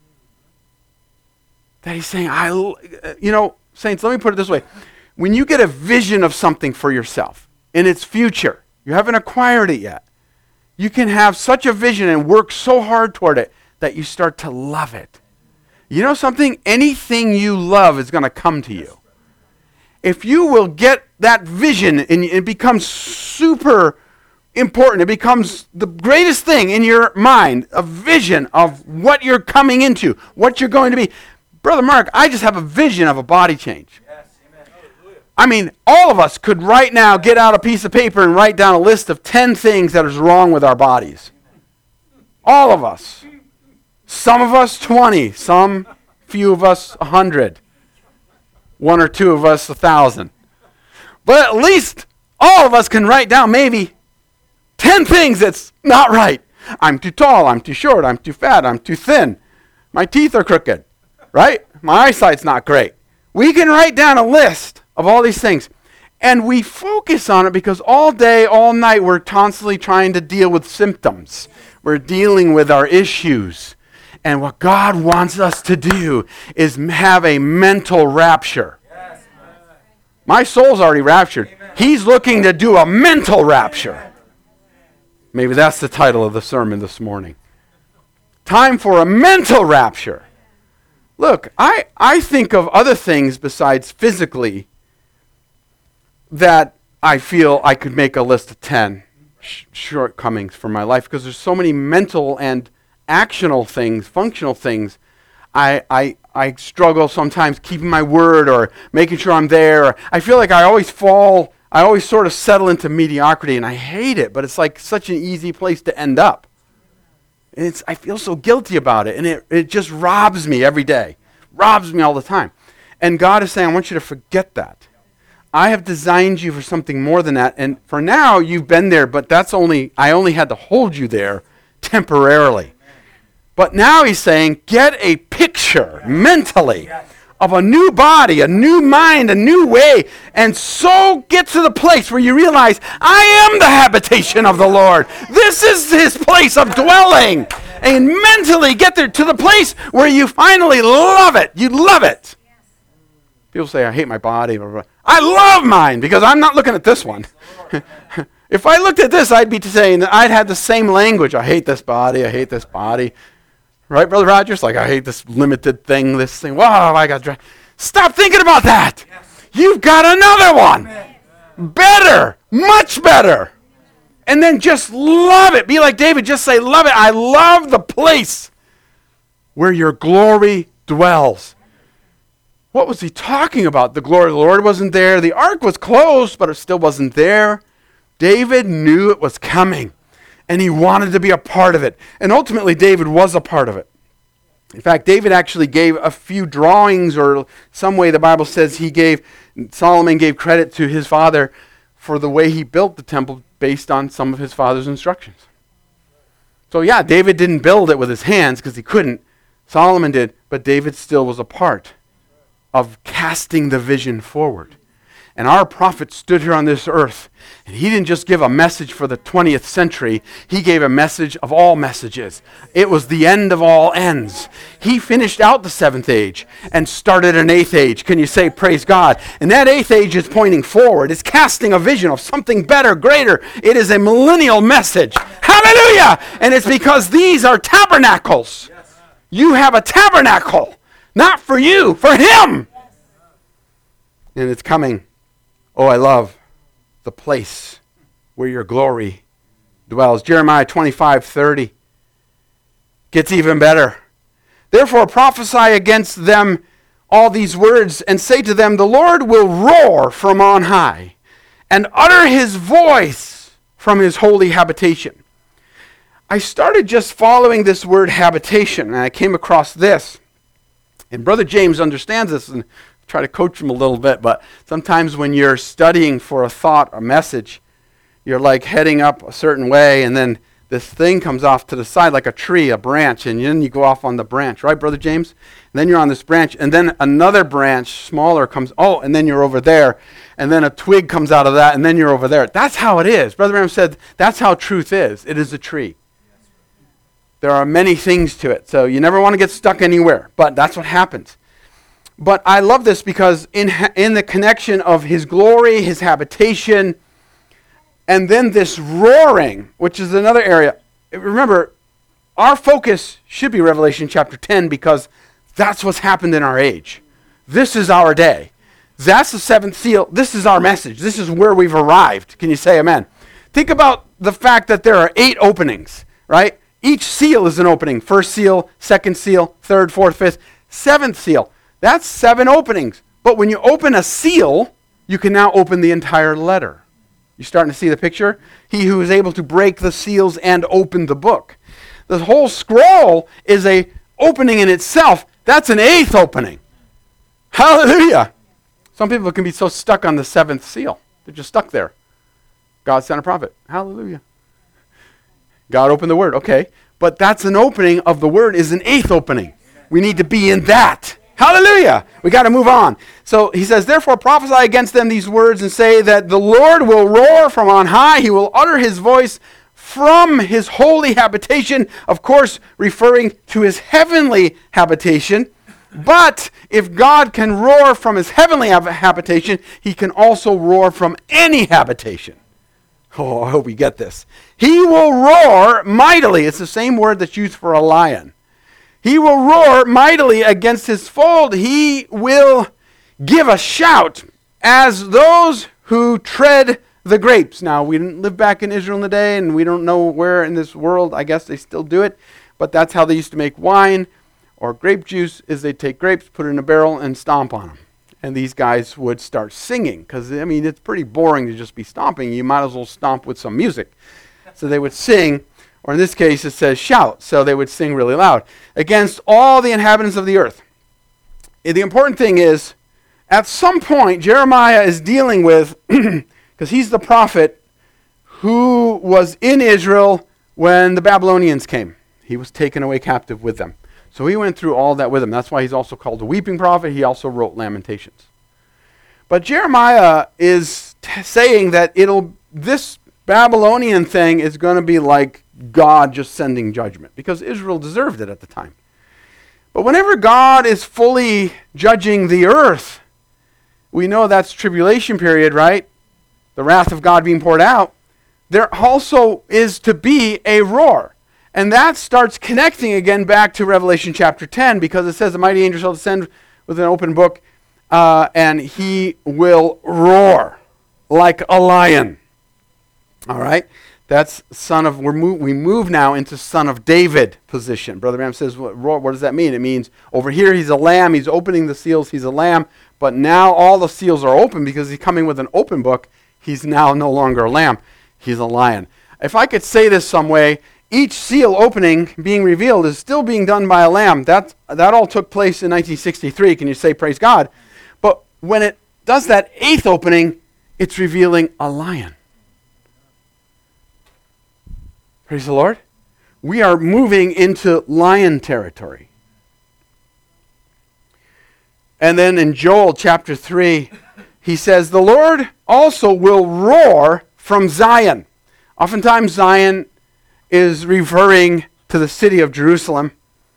that he's saying, saints, let me put it this way. When you get a vision of something for yourself in its future, you haven't acquired it yet, you can have such a vision and work so hard toward it that you start to love it. You know something? Anything you love is going to come to you. If you will get that vision, and it becomes super important, it becomes the greatest thing in your mind, a vision of what you're coming into, what you're going to be. Brother Mark, I just have a vision of a body change. Yes, amen. I mean, all of us could right now get out a piece of paper and write down a list of 10 things that is wrong with our bodies. All of us. Some of us 20, some few of us 100. One or two of us 1,000. But at least all of us can write down maybe 10 things that's not right. I'm too tall, I'm too short, I'm too fat, I'm too thin. My teeth are crooked, right? My eyesight's not great. We can write down a list of all these things. And we focus on it because all day, all night, we're constantly trying to deal with symptoms. We're dealing with our issues. And what God wants us to do is have a mental rapture. Yes. My soul's already raptured. Amen. He's looking to do a mental rapture. Maybe that's the title of the sermon this morning. Time for a mental rapture. Look, I think of other things besides physically that I feel I could make a list of 10 shortcomings for my life because there's so many mental and actional things, functional things. I struggle sometimes keeping my word or making sure I'm there. Or I feel like I always sort of settle into mediocrity, and I hate it, but it's like such an easy place to end up. I feel so guilty about it, and it just robs me every day. Robs me all the time. And God is saying, I want you to forget that. I have designed you for something more than that, and for now, you've been there, but I only had to hold you there temporarily. But now he's saying, get a picture mentally of a new body, a new mind, a new way, and so get to the place where you realize, I am the habitation of the Lord. This is his place of dwelling. And mentally get there to the place where you finally love it. You love it. People say, I hate my body. I love mine because I'm not looking at this one. If I looked at this, I'd be saying that I'd had the same language. I hate this body. I hate this body. Right, Brother Rogers? Like, I hate this limited thing, this thing. Wow, I got... Stop thinking about that. Yes. You've got another one. Amen. Better. Much better. And then just love it. Be like David. Just say, love it. I love the place where your glory dwells. What was he talking about? The glory of the Lord wasn't there. The ark was closed, but it still wasn't there. David knew it was coming. And he wanted to be a part of it. And ultimately, David was a part of it. In fact, David actually gave a few drawings, or some way the Bible says Solomon gave credit to his father for the way he built the temple based on some of his father's instructions. So yeah, David didn't build it with his hands because he couldn't. Solomon did, but David still was a part of casting the vision forward. And our prophet stood here on this earth, and he didn't just give a message for the 20th century. He gave a message of all messages. It was the end of all ends. He finished out the 7th age and started an 8th age. Can you say praise God? And that 8th age is pointing forward. It's casting a vision of something better, greater. It is a millennial message. Hallelujah! And it's because these are tabernacles. You have a tabernacle. Not for you, for him. And it's coming. Oh, I love the place where your glory dwells. Jeremiah 25:30 gets even better. Therefore prophesy against them all these words and say to them, the Lord will roar from on high and utter his voice from his holy habitation. I started just following this word habitation, and I came across this. And Brother James understands this, and try to coach him a little bit, but sometimes when you're studying for a thought, a message, you're like heading up a certain way, and then this thing comes off to the side like a tree, a branch, and then you go off on the branch, right, Brother James? And then you're on this branch, and then another branch, smaller, comes, and then you're over there, and then a twig comes out of that, and then you're over there. That's how it is. Brother Branham said that's how truth is. It is a tree. There are many things to it, so you never want to get stuck anywhere, but that's what happens. But I love this because in the connection of his glory, his habitation, and then this roaring, which is another area. Remember, our focus should be Revelation chapter 10 because that's what's happened in our age. This is our day. That's the seventh seal. This is our message. This is where we've arrived. Can you say amen? Think about the fact that there are 8 openings, right? Each seal is an opening. First seal, second seal, third, fourth, fifth, seventh seal. That's 7 openings. But when you open a seal, you can now open the entire letter. You starting to see the picture? He who is able to break the seals and open the book. The whole scroll is a opening in itself. That's an 8th opening. Hallelujah. Some people can be so stuck on the 7th seal. They're just stuck there. God sent a prophet. Hallelujah. God opened the word. Okay. But that's an opening of the word is an 8th opening. We need to be in that. Hallelujah. We got to move on. So he says, therefore prophesy against them these words and say that the Lord will roar from on high. He will utter his voice from his holy habitation. Of course, referring to his heavenly habitation. But if God can roar from his heavenly habitation, he can also roar from any habitation. Oh, I hope we get this. He will roar mightily. It's the same word that's used for a lion. He will roar mightily against his fold. He will give a shout as those who tread the grapes. Now, we didn't live back in Israel in the day, and we don't know where in this world. I guess they still do it. But that's how they used to make wine or grape juice, is they take grapes, put it in a barrel, and stomp on them. And these guys would start singing, because, I mean, it's pretty boring to just be stomping. You might as well stomp with some music. So they would sing, or in this case it says shout, so they would sing really loud, against all the inhabitants of the earth. The important thing is, at some point, Jeremiah is dealing with, because he's the prophet who was in Israel when the Babylonians came. He was taken away captive with them. So he went through all that with him. That's why he's also called the weeping prophet. He also wrote Lamentations. But Jeremiah is saying that this Babylonian thing is going to be like God just sending judgment, because Israel deserved it at the time. But whenever God is fully judging the earth, we know that's tribulation period, right? The wrath of God being poured out. There also is to be a roar. And that starts connecting again back to Revelation chapter 10, because it says the mighty angel shall descend with an open book, and he will roar like a lion. All right? That's we move now into son of David position. Brother Branham says, what does that mean? It means over here he's a lamb, he's opening the seals, he's a lamb, but now all the seals are open because he's coming with an open book. He's now no longer a lamb, he's a lion. If I could say this some way, each seal opening being revealed is still being done by a lamb. That all took place in 1963. Can you say praise God? But when it does that 8th opening, it's revealing a lion. Praise the Lord. We are moving into lion territory. And then in Joel chapter 3, he says, the Lord also will roar from Zion. Oftentimes Zion is referring to the city of Jerusalem.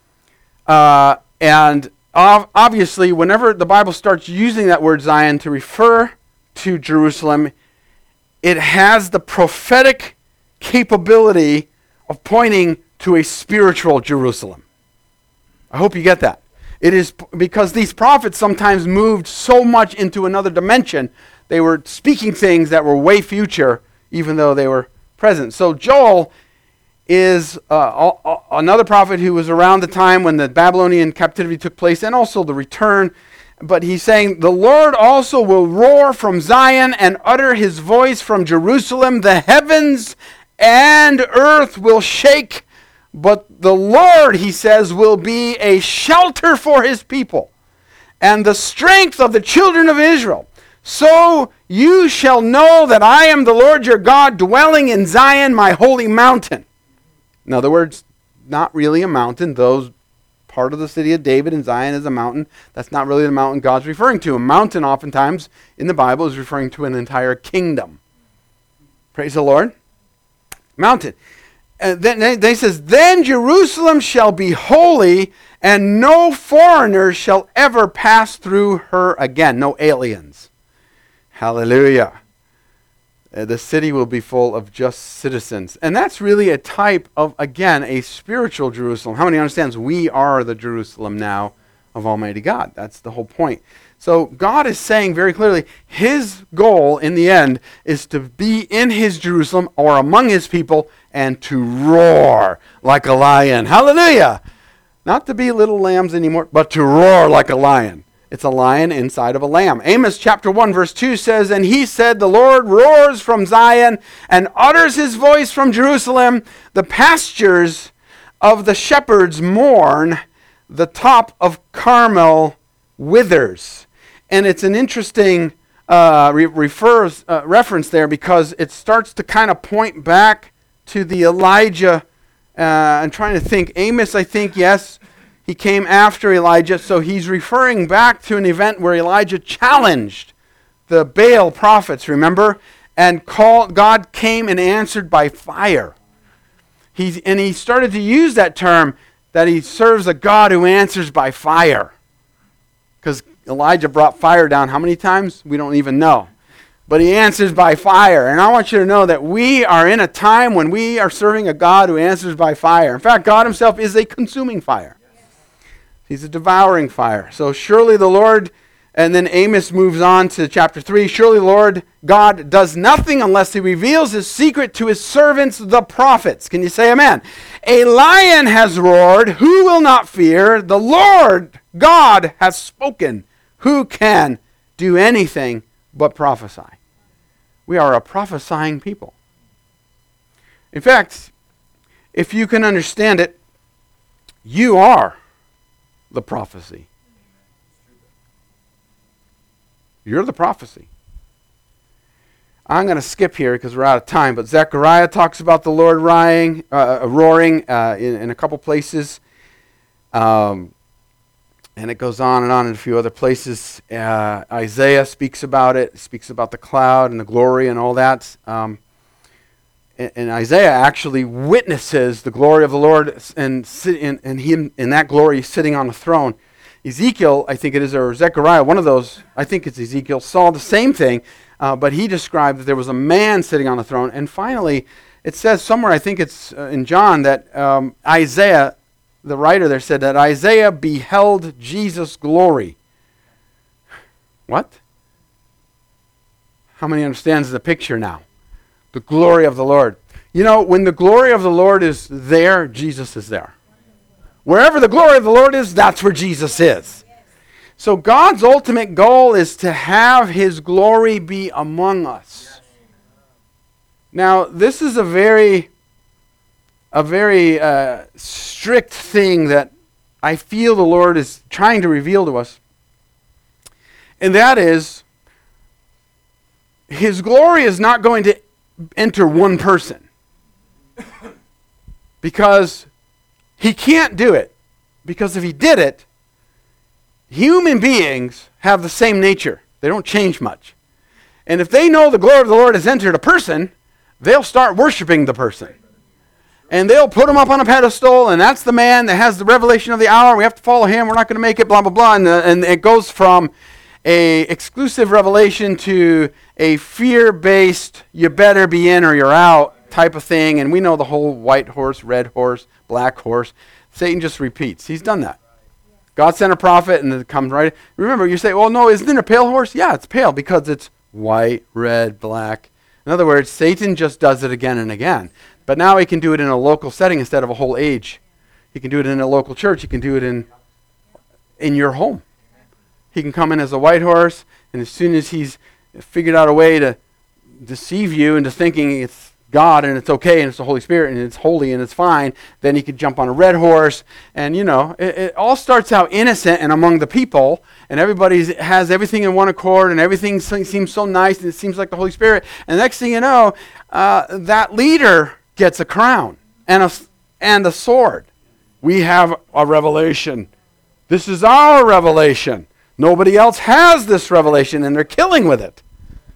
And obviously, whenever the Bible starts using that word Zion to refer to Jerusalem, it has the prophetic capability of pointing to a spiritual Jerusalem. I hope you get that. It is because these prophets sometimes moved so much into another dimension, they were speaking things that were way future, even though they were present. So Joel is another prophet who was around the time when the Babylonian captivity took place and also the return. But he's saying, the Lord also will roar from Zion and utter his voice from Jerusalem. The heavens and earth will shake, but the Lord, he says, will be a shelter for his people and the strength of the children of Israel. so you shall know that I am the Lord your God, dwelling in Zion, my holy mountain. In other words, not really a mountain. Those part of the city of David and Zion is a mountain. That's not really the mountain God's referring to. A mountain oftentimes in the Bible is referring to an entire kingdom. Praise the Lord. Mountain. And then they says, then Jerusalem shall be holy, and no foreigner shall ever pass through her again. No aliens. Hallelujah. The city will be full of just citizens. And that's really a type of, again, a spiritual Jerusalem. How many understands we are the Jerusalem now of Almighty God? That's the whole point. So God is saying very clearly, his goal in the end is to be in his Jerusalem or among his people and to roar like a lion. Hallelujah! Not to be little lambs anymore, but to roar like a lion. It's a lion inside of a lamb. Amos chapter 1 verse 2 says, and he said, the Lord roars from Zion and utters his voice from Jerusalem. The pastures of the shepherds mourn. The top of Carmel withers. And it's an interesting reference there because it starts to kind of point back to the Elijah. I'm trying to think. Amos, I think, yes. He came after Elijah, so he's referring back to an event where Elijah challenged the Baal prophets, remember? And God came and answered by fire. He started to use that term that he serves a God who answers by fire. Because Elijah brought fire down how many times? We don't even know. But he answers by fire. And I want you to know that we are in a time when we are serving a God who answers by fire. In fact, God himself is a consuming fire. He's a devouring fire. So surely the Lord, and then Amos moves on to chapter 3, surely the Lord God does nothing unless he reveals his secret to his servants, the prophets. Can you say amen? A lion has roared, who will not fear? The Lord God has spoken, who can do anything but prophesy? We are a prophesying people. In fact, if you can understand it, you are the prophecy. You're the prophecy. I'm going to skip here because we're out of time, but Zechariah talks about the Lord roaring in a couple places. And it goes on and on in a few other places. Isaiah speaks about it, speaks about the cloud and the glory and all that. And Isaiah actually witnesses the glory of the Lord and him in that glory sitting on the throne. Ezekiel, I think it is, or Zechariah, one of those, I think it's Ezekiel, saw the same thing, but he described that there was a man sitting on the throne. And finally, it says somewhere, I think it's in John, that Isaiah, the writer there, said that Isaiah beheld Jesus' glory. What? How many understands the picture now? The glory of the Lord. You know, when the glory of the Lord is there, Jesus is there. Wherever the glory of the Lord is, that's where Jesus is. So God's ultimate goal is to have his glory be among us. Now, this is a very strict thing that I feel the Lord is trying to reveal to us. And that is, his glory is not going to enter one person. Because he can't do it. Because if he did it, human beings have the same nature. They don't change much. And if they know the glory of the Lord has entered a person, they'll start worshiping the person. And they'll put him up on a pedestal, and that's the man that has the revelation of the hour. We have to follow him. We're not going to make it, blah, blah, blah. And it goes from a exclusive revelation to a fear-based, you better be in or you're out type of thing. And we know the whole white horse, red horse, black horse. Satan just repeats. He's done that. God sent a prophet and it comes right. Remember, you say, well, no, isn't it a pale horse? Yeah, it's pale because it's white, red, black. In other words, Satan just does it again and again. But now he can do it in a local setting instead of a whole age. He can do it in a local church. He can do it in your home. He can come in as a white horse, and as soon as he's figured out a way to deceive you into thinking it's God and it's okay and it's the Holy Spirit and it's holy and it's fine, then he could jump on a red horse. And, it all starts out innocent and among the people, and everybody has everything in one accord, and everything seems so nice, and it seems like the Holy Spirit. And the next thing you know, that leader gets a crown and a sword. We have a revelation. This is our revelation. Nobody else has this revelation, and they're killing with it.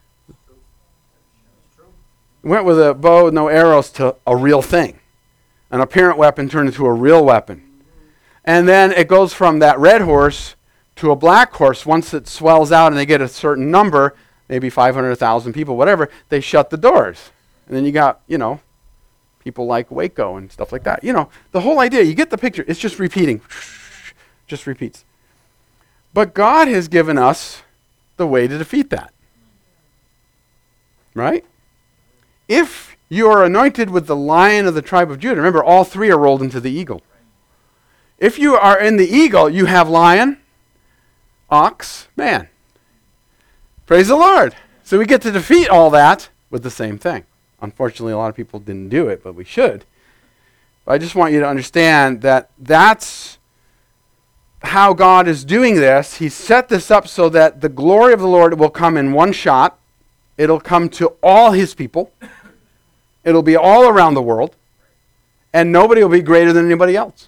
Went with a bow with no arrows to a real thing. An apparent weapon turned into a real weapon. And then it goes from that red horse to a black horse. Once it swells out and they get a certain number, maybe 500,000 people, whatever, they shut the doors. And then you got, people like Waco and stuff like that. The whole idea, you get the picture. It's just repeating. Just repeats. But God has given us the way to defeat that. Right? If you are anointed with the Lion of the tribe of Judah, remember, all three are rolled into the eagle. If you are in the eagle, you have lion, ox, man. Praise the Lord. So we get to defeat all that with the same thing. Unfortunately, a lot of people didn't do it, but we should. But I just want you to understand that that's how God is doing this. He set this up so that the glory of the Lord will come in one shot. It'll come to all his people. It'll be all around the world. And nobody will be greater than anybody else.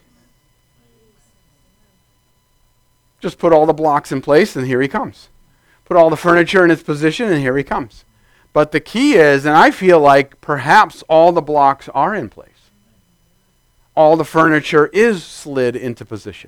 Just put all the blocks in place and here he comes. Put all the furniture in its position and here he comes. But the key is, and I feel like perhaps all the blocks are in place. All the furniture is slid into position.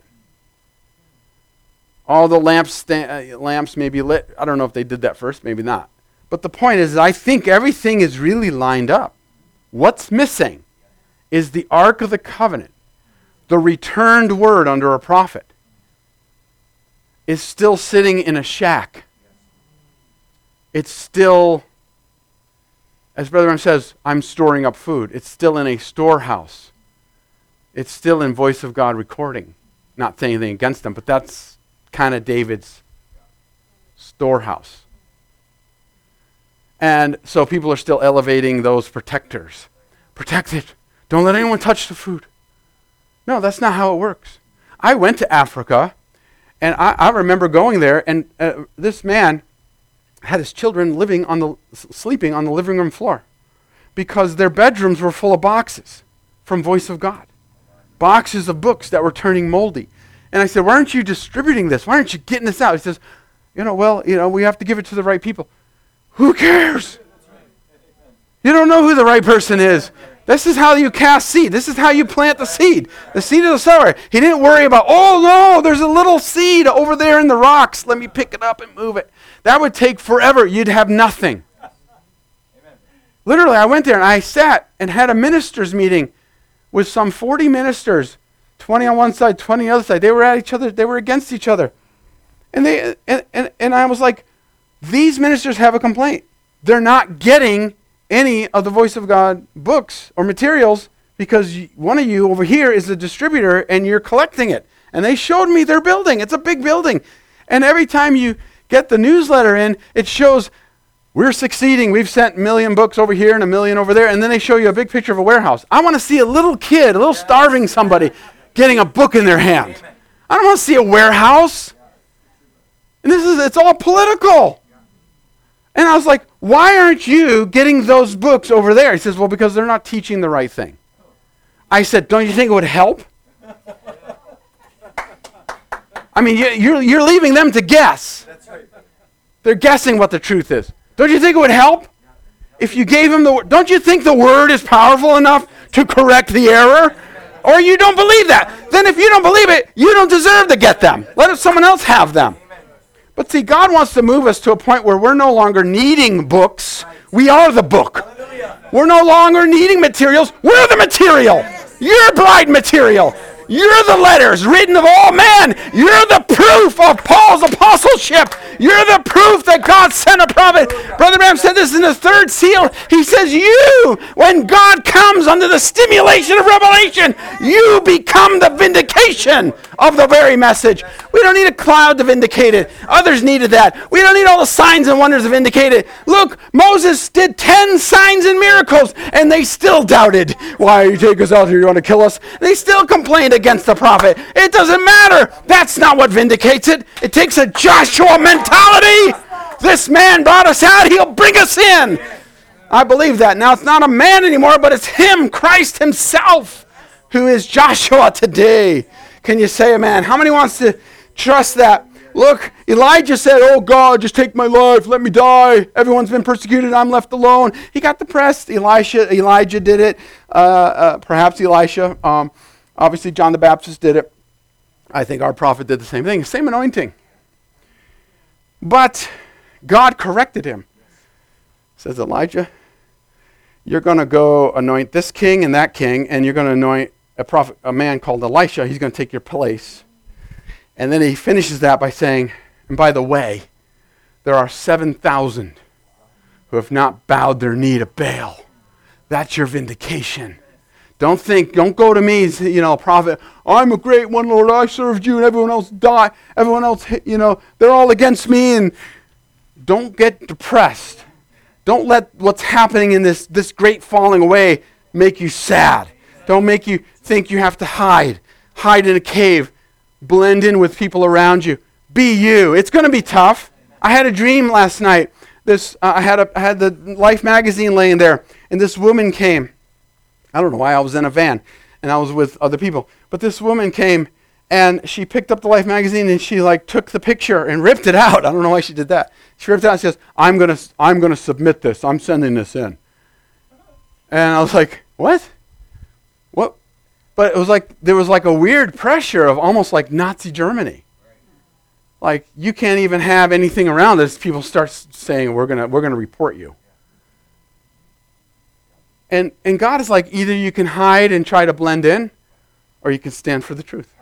All the lamps may be lit. I don't know if they did that first, maybe not. But the point is, I think everything is really lined up. What's missing is the Ark of the Covenant, the returned word under a prophet, is still sitting in a shack. It's still, as Brother Branham says, I'm storing up food. It's still in a storehouse. It's still in Voice of God recording. Not saying anything against them, but that's kind of David's storehouse. And so people are still elevating those protectors. Protect it. Don't let anyone touch the food. No, that's not how it works. I went to Africa, and I remember going there, and this man had his children sleeping on the living room floor because their bedrooms were full of boxes from Voice of God. Boxes of books that were turning moldy. And I said, why aren't you distributing this? Why aren't you getting this out? He says, we have to give it to the right people. Who cares? You don't know who the right person is. This is how you cast seed. This is how you plant the seed. The seed of the sower. He didn't worry about, oh no, there's a little seed over there in the rocks. Let me pick it up and move it. That would take forever. You'd have nothing. Amen. Literally, I went there and I sat and had a ministers meeting with some 40 ministers, 20 on one side, 20 on the other side. They were at each other. They were against each other. And I was like, these ministers have a complaint. They're not getting any of the Voice of God books or materials because one of you over here is a distributor and you're collecting it. And they showed me their building. It's a big building. And every time you get the newsletter in, it shows we're succeeding. We've sent 1 million books over here and 1 million over there. And then they show you a big picture of a warehouse. I want to see a little kid, a little starving somebody getting a book in their hand. I don't want to see a warehouse. And it's all political. And I was like, why aren't you getting those books over there? He says, well, because they're not teaching the right thing. I said, don't you think it would help? I mean, you're leaving them to guess. They're guessing what the truth is. Don't you think it would help if you gave them the word? Don't you think the word is powerful enough to correct the error? Or you don't believe that? Then if you don't believe it, you don't deserve to get them. Let someone else have them. But see, God wants to move us to a point where we're no longer needing books. We are the book. We're no longer needing materials. We're the material. You're bride material. You're the letters written of all men. You're the proof of Paul's apostleship. You're the proof that God sent a prophet. Brother Branham said this in the third seal. He says, when God comes under the stimulation of revelation, you become the vindication of the very message. We don't need a cloud to vindicate it. Others needed that. We don't need all the signs and wonders to vindicate it. Look, Moses did 10 signs and miracles, and they still doubted. Why you take us out here? You want to kill us? They still complained against the prophet. It doesn't matter. That's not what vindicates it. It takes a Joshua mentality. This man brought us out. He'll bring us in. I believe that. Now, it's not a man anymore, but it's him, Christ himself, who is Joshua today. Can you say amen? How many wants to trust that? Look, Elijah said, oh God, just take my life. Let me die. Everyone's been persecuted. I'm left alone. He got depressed. Elijah did it. Perhaps Elisha. Obviously, John the Baptist did it. I think our prophet did the same thing. Same anointing. But God corrected him. Says, Elijah, you're going to go anoint this king and that king, and you're going to anoint a man called Elisha. He's going to take your place. And then he finishes that by saying, and by the way, there are 7,000 who have not bowed their knee to Baal. That's your vindication. Don't go to me, prophet, I'm a great one, Lord, I served you, and everyone else died. Everyone else, they're all against me, and don't get depressed. Don't let what's happening in this great falling away make you sad. Don't make you think you have to hide in a cave, blend in with people around you. Be you. It's going to be tough. I had a dream last night. I had the Life magazine laying there, and this woman came. I don't know why I was in a van, and I was with other people. But this woman came, and she picked up the Life magazine, and she took the picture and ripped it out. I don't know why she did that. She ripped it out and says, I'm gonna submit this. I'm sending this in. And I was like, what? What? But it was there was a weird pressure of almost like Nazi Germany. Like you can't even have anything around this. People start saying we're gonna report you. And God is like, either you can hide and try to blend in, or you can stand for the truth.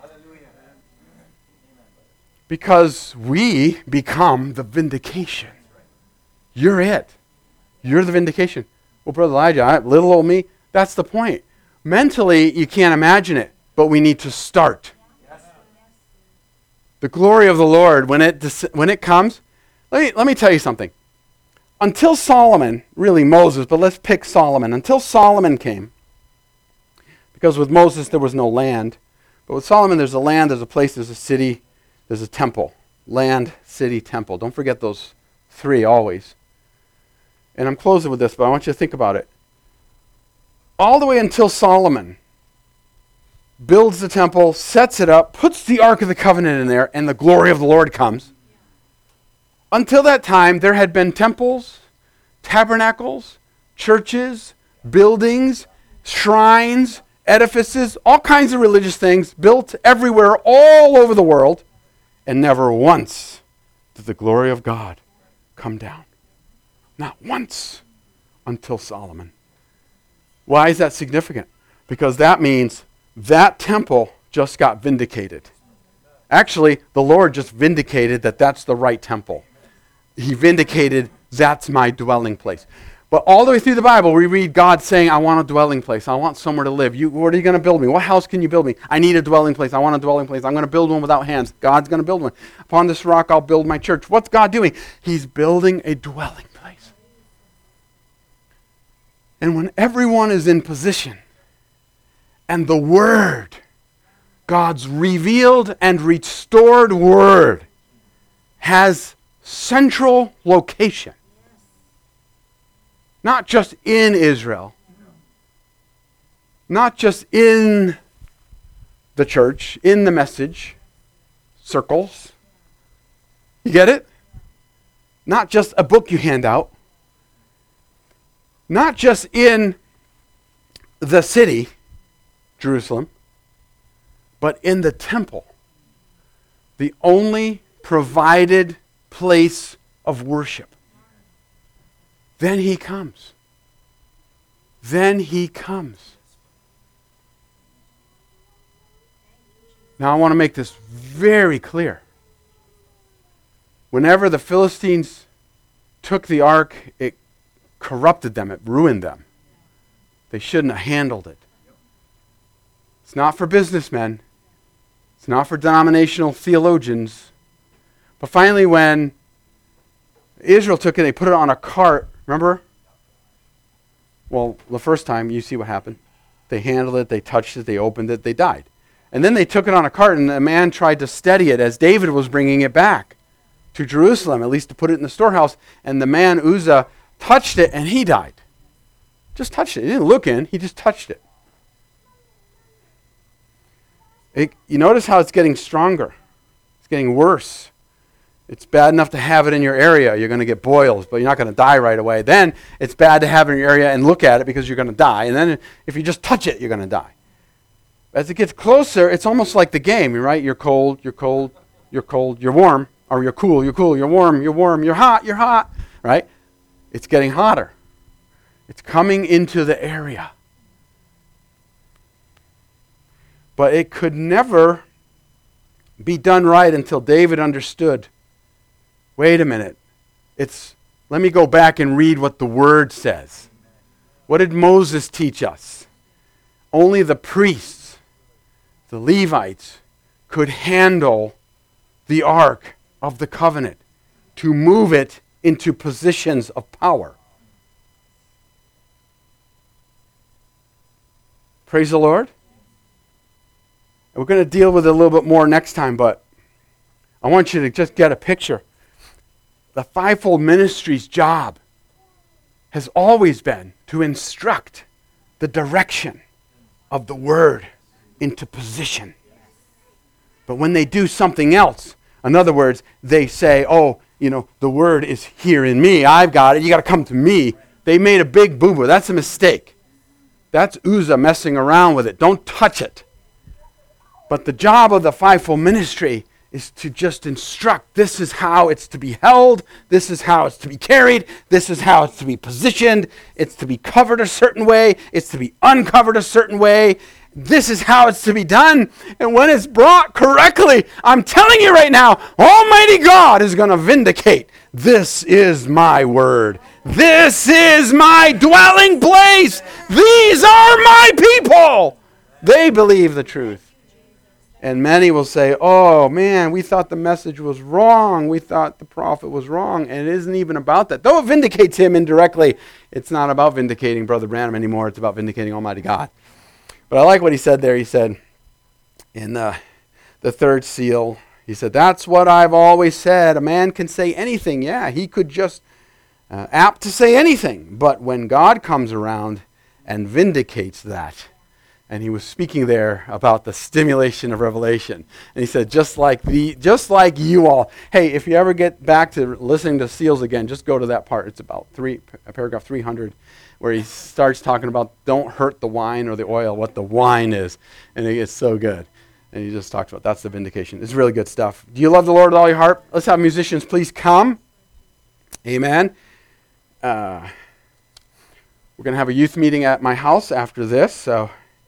Because we become the vindication. You're it. You're the vindication. Well, Brother Elijah, little old me, that's the point. Mentally, you can't imagine it, but we need to start. The glory of the Lord, when it comes, let me tell you something. Until Solomon, really Moses, but let's pick Solomon. Until Solomon came, because with Moses there was no land, but with Solomon there's a land, there's a place, there's a city, there's a temple. Land, city, temple. Don't forget those three always. And I'm closing with this, but I want you to think about it. All the way until Solomon builds the temple, sets it up, puts the Ark of the Covenant in there, and the glory of the Lord comes. Until that time, there had been temples, tabernacles, churches, buildings, shrines, edifices, all kinds of religious things built everywhere, all over the world, and never once did the glory of God come down. Not once until Solomon. Why is that significant? Because that means that temple just got vindicated. Actually, the Lord just vindicated that that's the right temple. He vindicated that's my dwelling place. But all the way through the Bible, we read God saying, I want a dwelling place. I want somewhere to live. What are you going to build me? What house can you build me? I need a dwelling place. I want a dwelling place. I'm going to build one without hands. God's going to build one. Upon this rock, I'll build my church. What's God doing? He's building a dwelling place. And when everyone is in position, and the Word, God's revealed and restored Word, has central location, not just in Israel, not just in the church, in the message circles. You get it? Not just a book you hand out. Not just in the city, Jerusalem, but in the temple. The only provided place of worship. Then he comes. Then he comes. Now I want to make this very clear. Whenever the Philistines took the ark, it corrupted them. It ruined them. They shouldn't have handled it. It's not for businessmen. It's not for denominational theologians. But finally, when Israel took it, they put it on a cart. Remember? Well, the first time, you see what happened. They handled it, they touched it, they opened it, they died. And then they took it on a cart, and a man tried to steady it as David was bringing it back to Jerusalem, at least to put it in the storehouse. And the man, Uzzah, touched it, and he died. Just touched it. He didn't look in, he just touched it. You notice how it's getting stronger. It's getting worse. It's bad enough to have it in your area. You're going to get boils, but you're not going to die right away. Then it's bad to have it in your area and look at it because you're going to die. And then if you just touch it, you're going to die. As it gets closer, it's almost like the game, right? You're cold, you're cold, you're cold, you're warm. Or you're cool, you're cool, you're warm, you're warm, you're hot, right? It's getting hotter. It's coming into the area. But it could never be done right until David understood, wait a minute, let me go back and read what the Word says. What did Moses teach us? Only the priests, the Levites, could handle the ark of the covenant, to move it into positions of power. Praise the Lord. And we're going to deal with it a little bit more next time, but I want you to just get a picture. The fivefold ministry's job has always been to instruct the direction of the Word into position. But when they do something else, in other words, they say, the Word is here in me. I've got it. You got to come to me. They made a big boo-boo. That's a mistake. That's Uzzah messing around with it. Don't touch it. But the job of the fivefold ministry is to just instruct. This is how it's to be held. This is how it's to be carried. This is how it's to be positioned. It's to be covered a certain way. It's to be uncovered a certain way. This is how it's to be done. And when it's brought correctly, I'm telling you right now, Almighty God is going to vindicate. This is my word. This is my dwelling place. These are my people. They believe the truth. And many will say, oh man, we thought the message was wrong. We thought the prophet was wrong. And it isn't even about that. Though it vindicates him indirectly, it's not about vindicating Brother Branham anymore. It's about vindicating Almighty God. But I like what he said there. He said in the third seal, he said, that's what I've always said. A man can say anything. Yeah, he could just apt to say anything. But when God comes around and vindicates that, and he was speaking there about the stimulation of revelation. And he said, just like you all. Hey, if you ever get back to listening to Seals again, just go to that part. It's about paragraph 300, where he starts talking about don't hurt the wine or the oil, what the wine is. And it's so good. And he just talks about that's the vindication. It's really good stuff. Do you love the Lord with all your heart? Let's have musicians please come. Amen. We're going to have a youth meeting at my house after this, so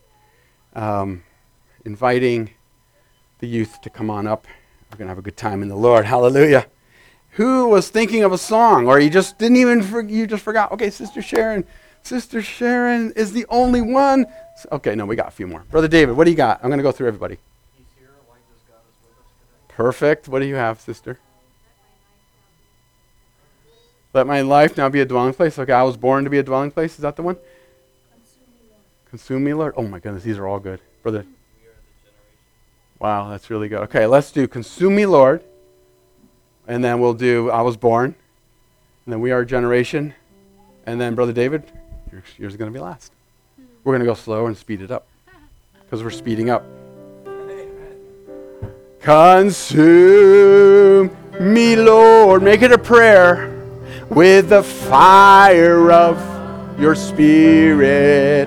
inviting the youth to come on up. We're going to have a good time in the Lord. Hallelujah. Who was thinking of a song, or you just didn't even, you just forgot? Okay, Sister Sharon is the only one. Okay, no, we got a few more. Brother David, what do you got? I'm going to go through everybody. He's here. Elijah's God is with us today. Perfect. What do you have, sister? Let my life now be a dwelling place. Okay, I was born to be a dwelling place. Is that the one? Consume me, Lord. Oh my goodness, these are all good. Brother. We are the generation. Wow, that's really good. Okay, let's do Consume me, Lord. And then we'll do I was born. And then we are a generation. And then Brother David, yours is going to be last. We're going to go slow and speed it up. Because we're speeding up. Consume me, Lord. Make it a prayer. With the fire of your Spirit.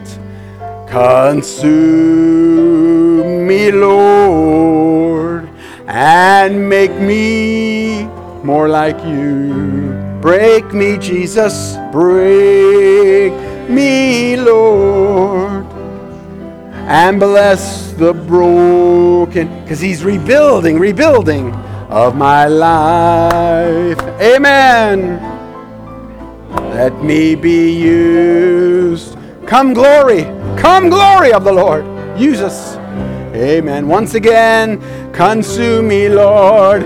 Consume me, Lord, and make me more like you. Break me, Jesus, break me, Lord, and bless the broken, because he's rebuilding of my life. Amen. Let me be used. Come glory of the Lord. Use us. Amen. Once again, consume me, Lord.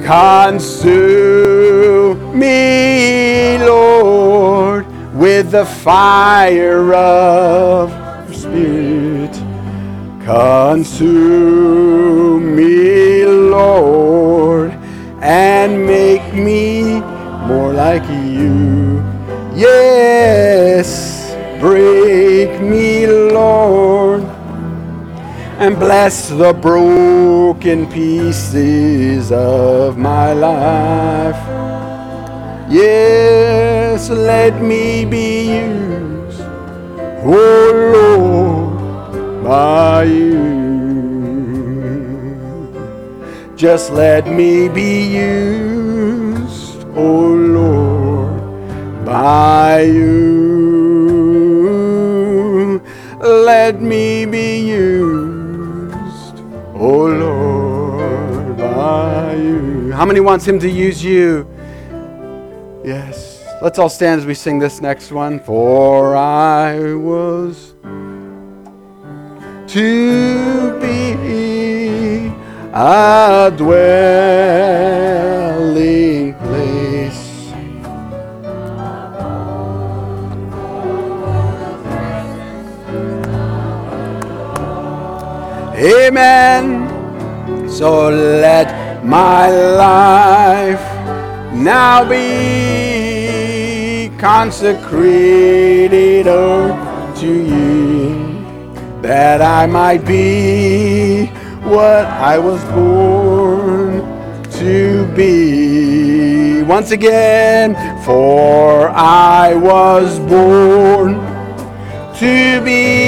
Consume me, Lord, with the fire of your Spirit. Consume me, Lord, and make me more like you. Yes, break me, Lord, and bless the broken pieces of my life. Yes, let me be used, oh Lord, by you. Just let me be used, oh Lord, by you. Let me be used, oh Lord, by you. How many wants him to use you? Yes. Let's all stand as we sing this next one. For I was to be a dwelling place. Amen. So let my life now be consecrated unto you, that I might be what I was born to be. Once again, for I was born to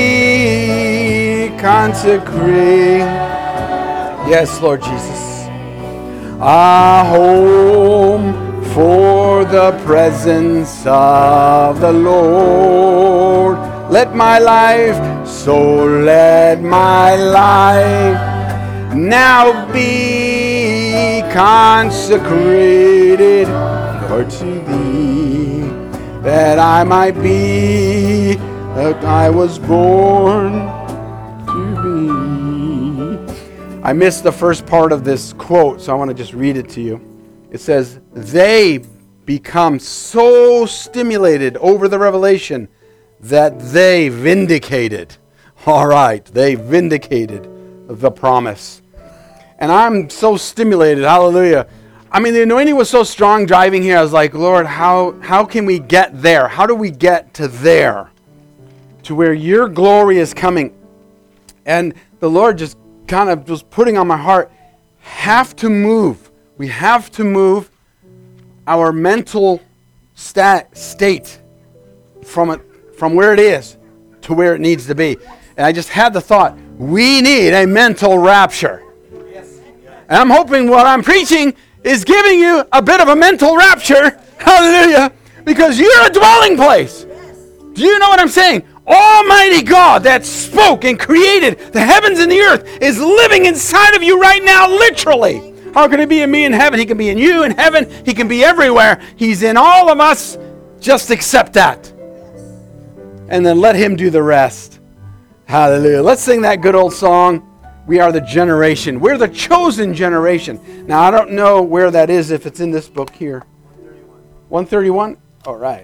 be consecrated. Yes, Lord Jesus. A home for the presence of the Lord. Let my life, so let my life now be consecrated, Lord, to thee, that I might be that I was born to be. I missed the first part of this quote, so I want to just read it to you. It says, they become so stimulated over the revelation that they vindicated. All right, they vindicated the promise. And I'm so stimulated, hallelujah. I mean, the anointing was so strong driving here. I was like, Lord, how can we get there? How do we get to there? To where your glory is coming. And the Lord just kind of was putting on my heart, have to move. We have to move our mental state from where it is to where it needs to be. And I just had the thought, we need a mental rapture. And I'm hoping what I'm preaching is giving you a bit of a mental rapture. Hallelujah. Because you're a dwelling place. Do you know what I'm saying? Almighty God that spoke and created the heavens and the earth is living inside of you right now, literally. How can he be in me in heaven? He can be in you in heaven. He can be everywhere. He's in all of us. Just accept that. And then let him do the rest. Hallelujah. Let's sing that good old song. We are the generation. We're the chosen generation. Now, I don't know where that is, if it's in this book here. 131? All right.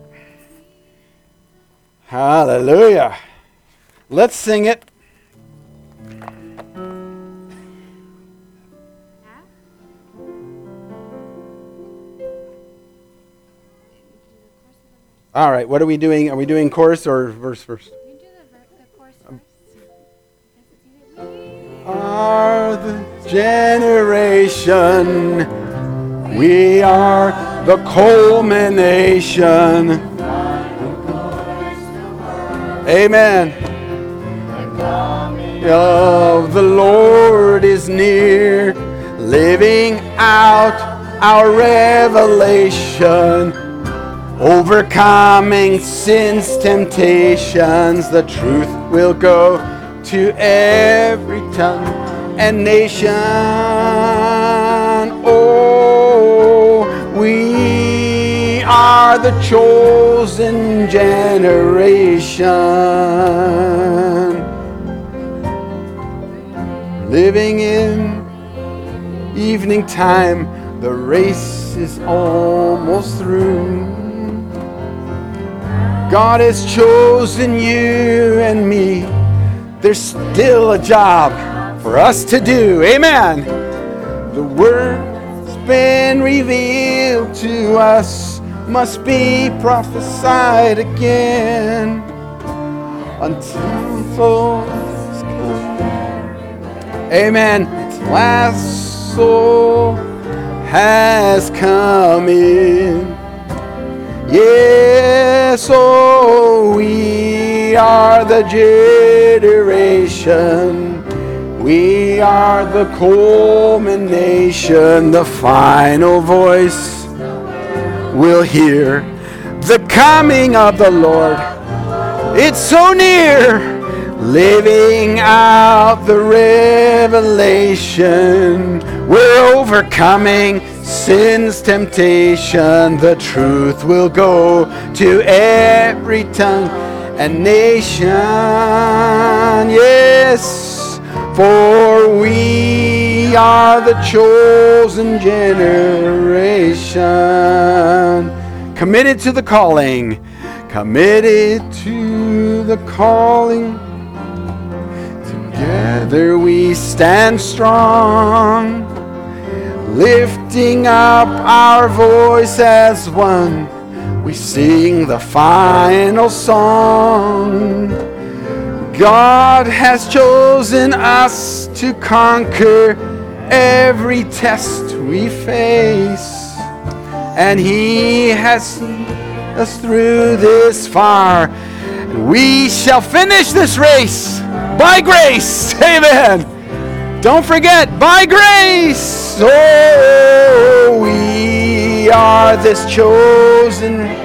Hallelujah. Let's sing it. All right, what are we doing? Are we doing chorus or verse first? You do the chorus first. Are the generation. We are the culmination. Amen. Of the Lord is near, living out our revelation, overcoming sin's temptations. The truth will go to every tongue and nation. Oh, we are the chosen generation. living in evening time. The race is almost through. God has chosen you and me. There's still a job for us to do. Amen. The word's been revealed to us, must be prophesied again until souls come. Amen. Last soul has come in. Yes, oh, we are the generation. We are the culmination. The final voice will hear the coming of the Lord. It's so near, living out the revelation. We're overcoming sin's temptation. The truth will go to every tongue and nation. Yes, for we are the chosen generation, committed to the calling, committed to the calling. Together we stand strong, lifting up our voice as one. We sing the final song. God has chosen us to conquer every test we face, and He has seen us through this far. And we shall finish this race by grace. Amen. Don't forget, by grace. Oh, we are this chosen race.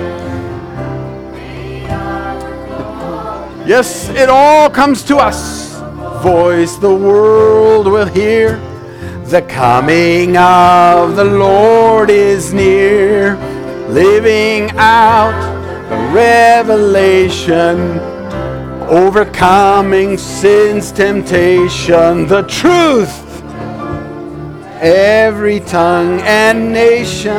Yes, it all comes to us. Voice the world will hear. The coming of the Lord is near. Living out the revelation. Overcoming sin's temptation. The truth. Every tongue and nation.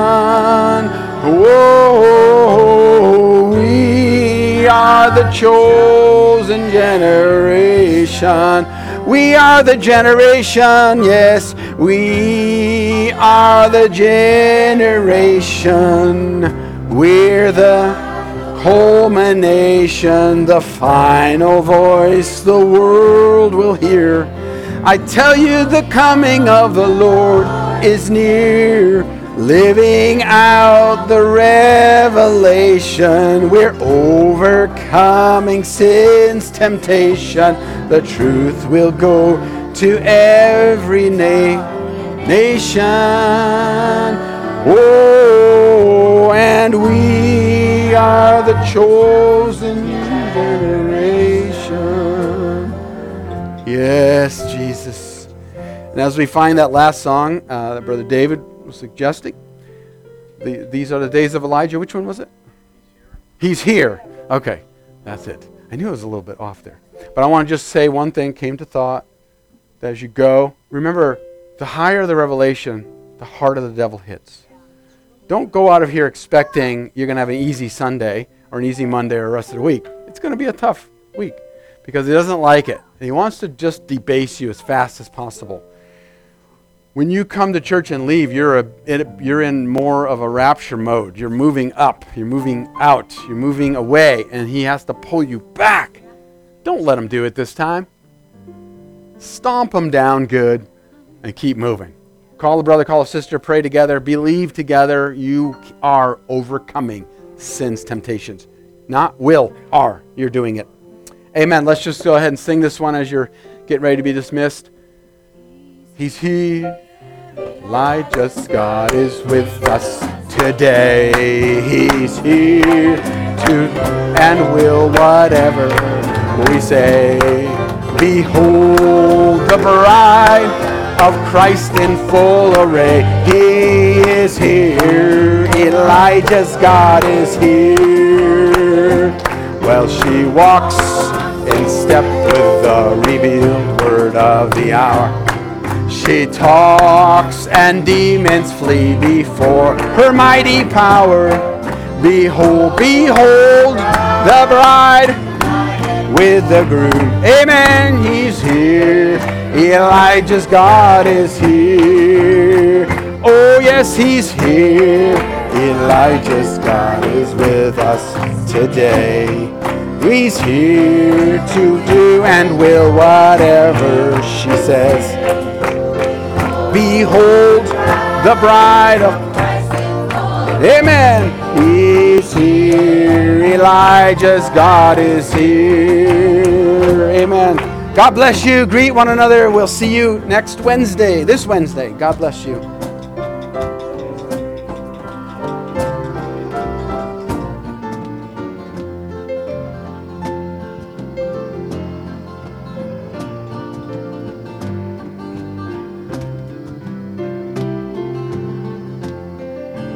Whoa, we are the chosen generation. We are the generation, yes, we are the generation. We're the culmination, the final voice the world will hear. I tell you, the coming of the Lord is near. Living out the revelation, we're overcoming sin's temptation. The truth will go to every nation. Oh, and we are the chosen generation. Yes, Jesus. And as we find that last song that Brother David was suggesting, these are the days of Elijah. Which one was it? He's here. Okay, that's it. I knew it was a little bit off there. But I want to just say one thing came to thought, that as you go, remember, the higher the revelation, the harder the devil hits. Don't go out of here expecting you're going to have an easy Sunday or an easy Monday or the rest of the week. It's going to be a tough week because he doesn't like it. And he wants to just debase you as fast as possible. When you come to church and leave, you're in more of a rapture mode. You're moving up. You're moving out. You're moving away. And he has to pull you back. Don't let him do it this time. Stomp him down good and keep moving. Call a brother, call a sister, pray together, believe together. You are overcoming sin's temptations. Not will, are. You're doing it. Amen. Let's just go ahead and sing this one as you're getting ready to be dismissed. He's here. Elijah's God is with us today. He's here to and will whatever we say. Behold the bride of Christ in full array. He is here. Elijah's God is here. Well, she walks in lockstep with the revealed word of the hour. She talks and demons flee before her mighty power. Behold, behold, the bride with the groom. Amen, he's here. Elijah's God is here. Oh yes, he's here. Elijah's God is with us today. He's here to do and will whatever she says. Behold, the bride of Amen. He's here. Elijah's God is here. Amen. God bless you. Greet one another. We'll see you next Wednesday, this Wednesday. God bless you.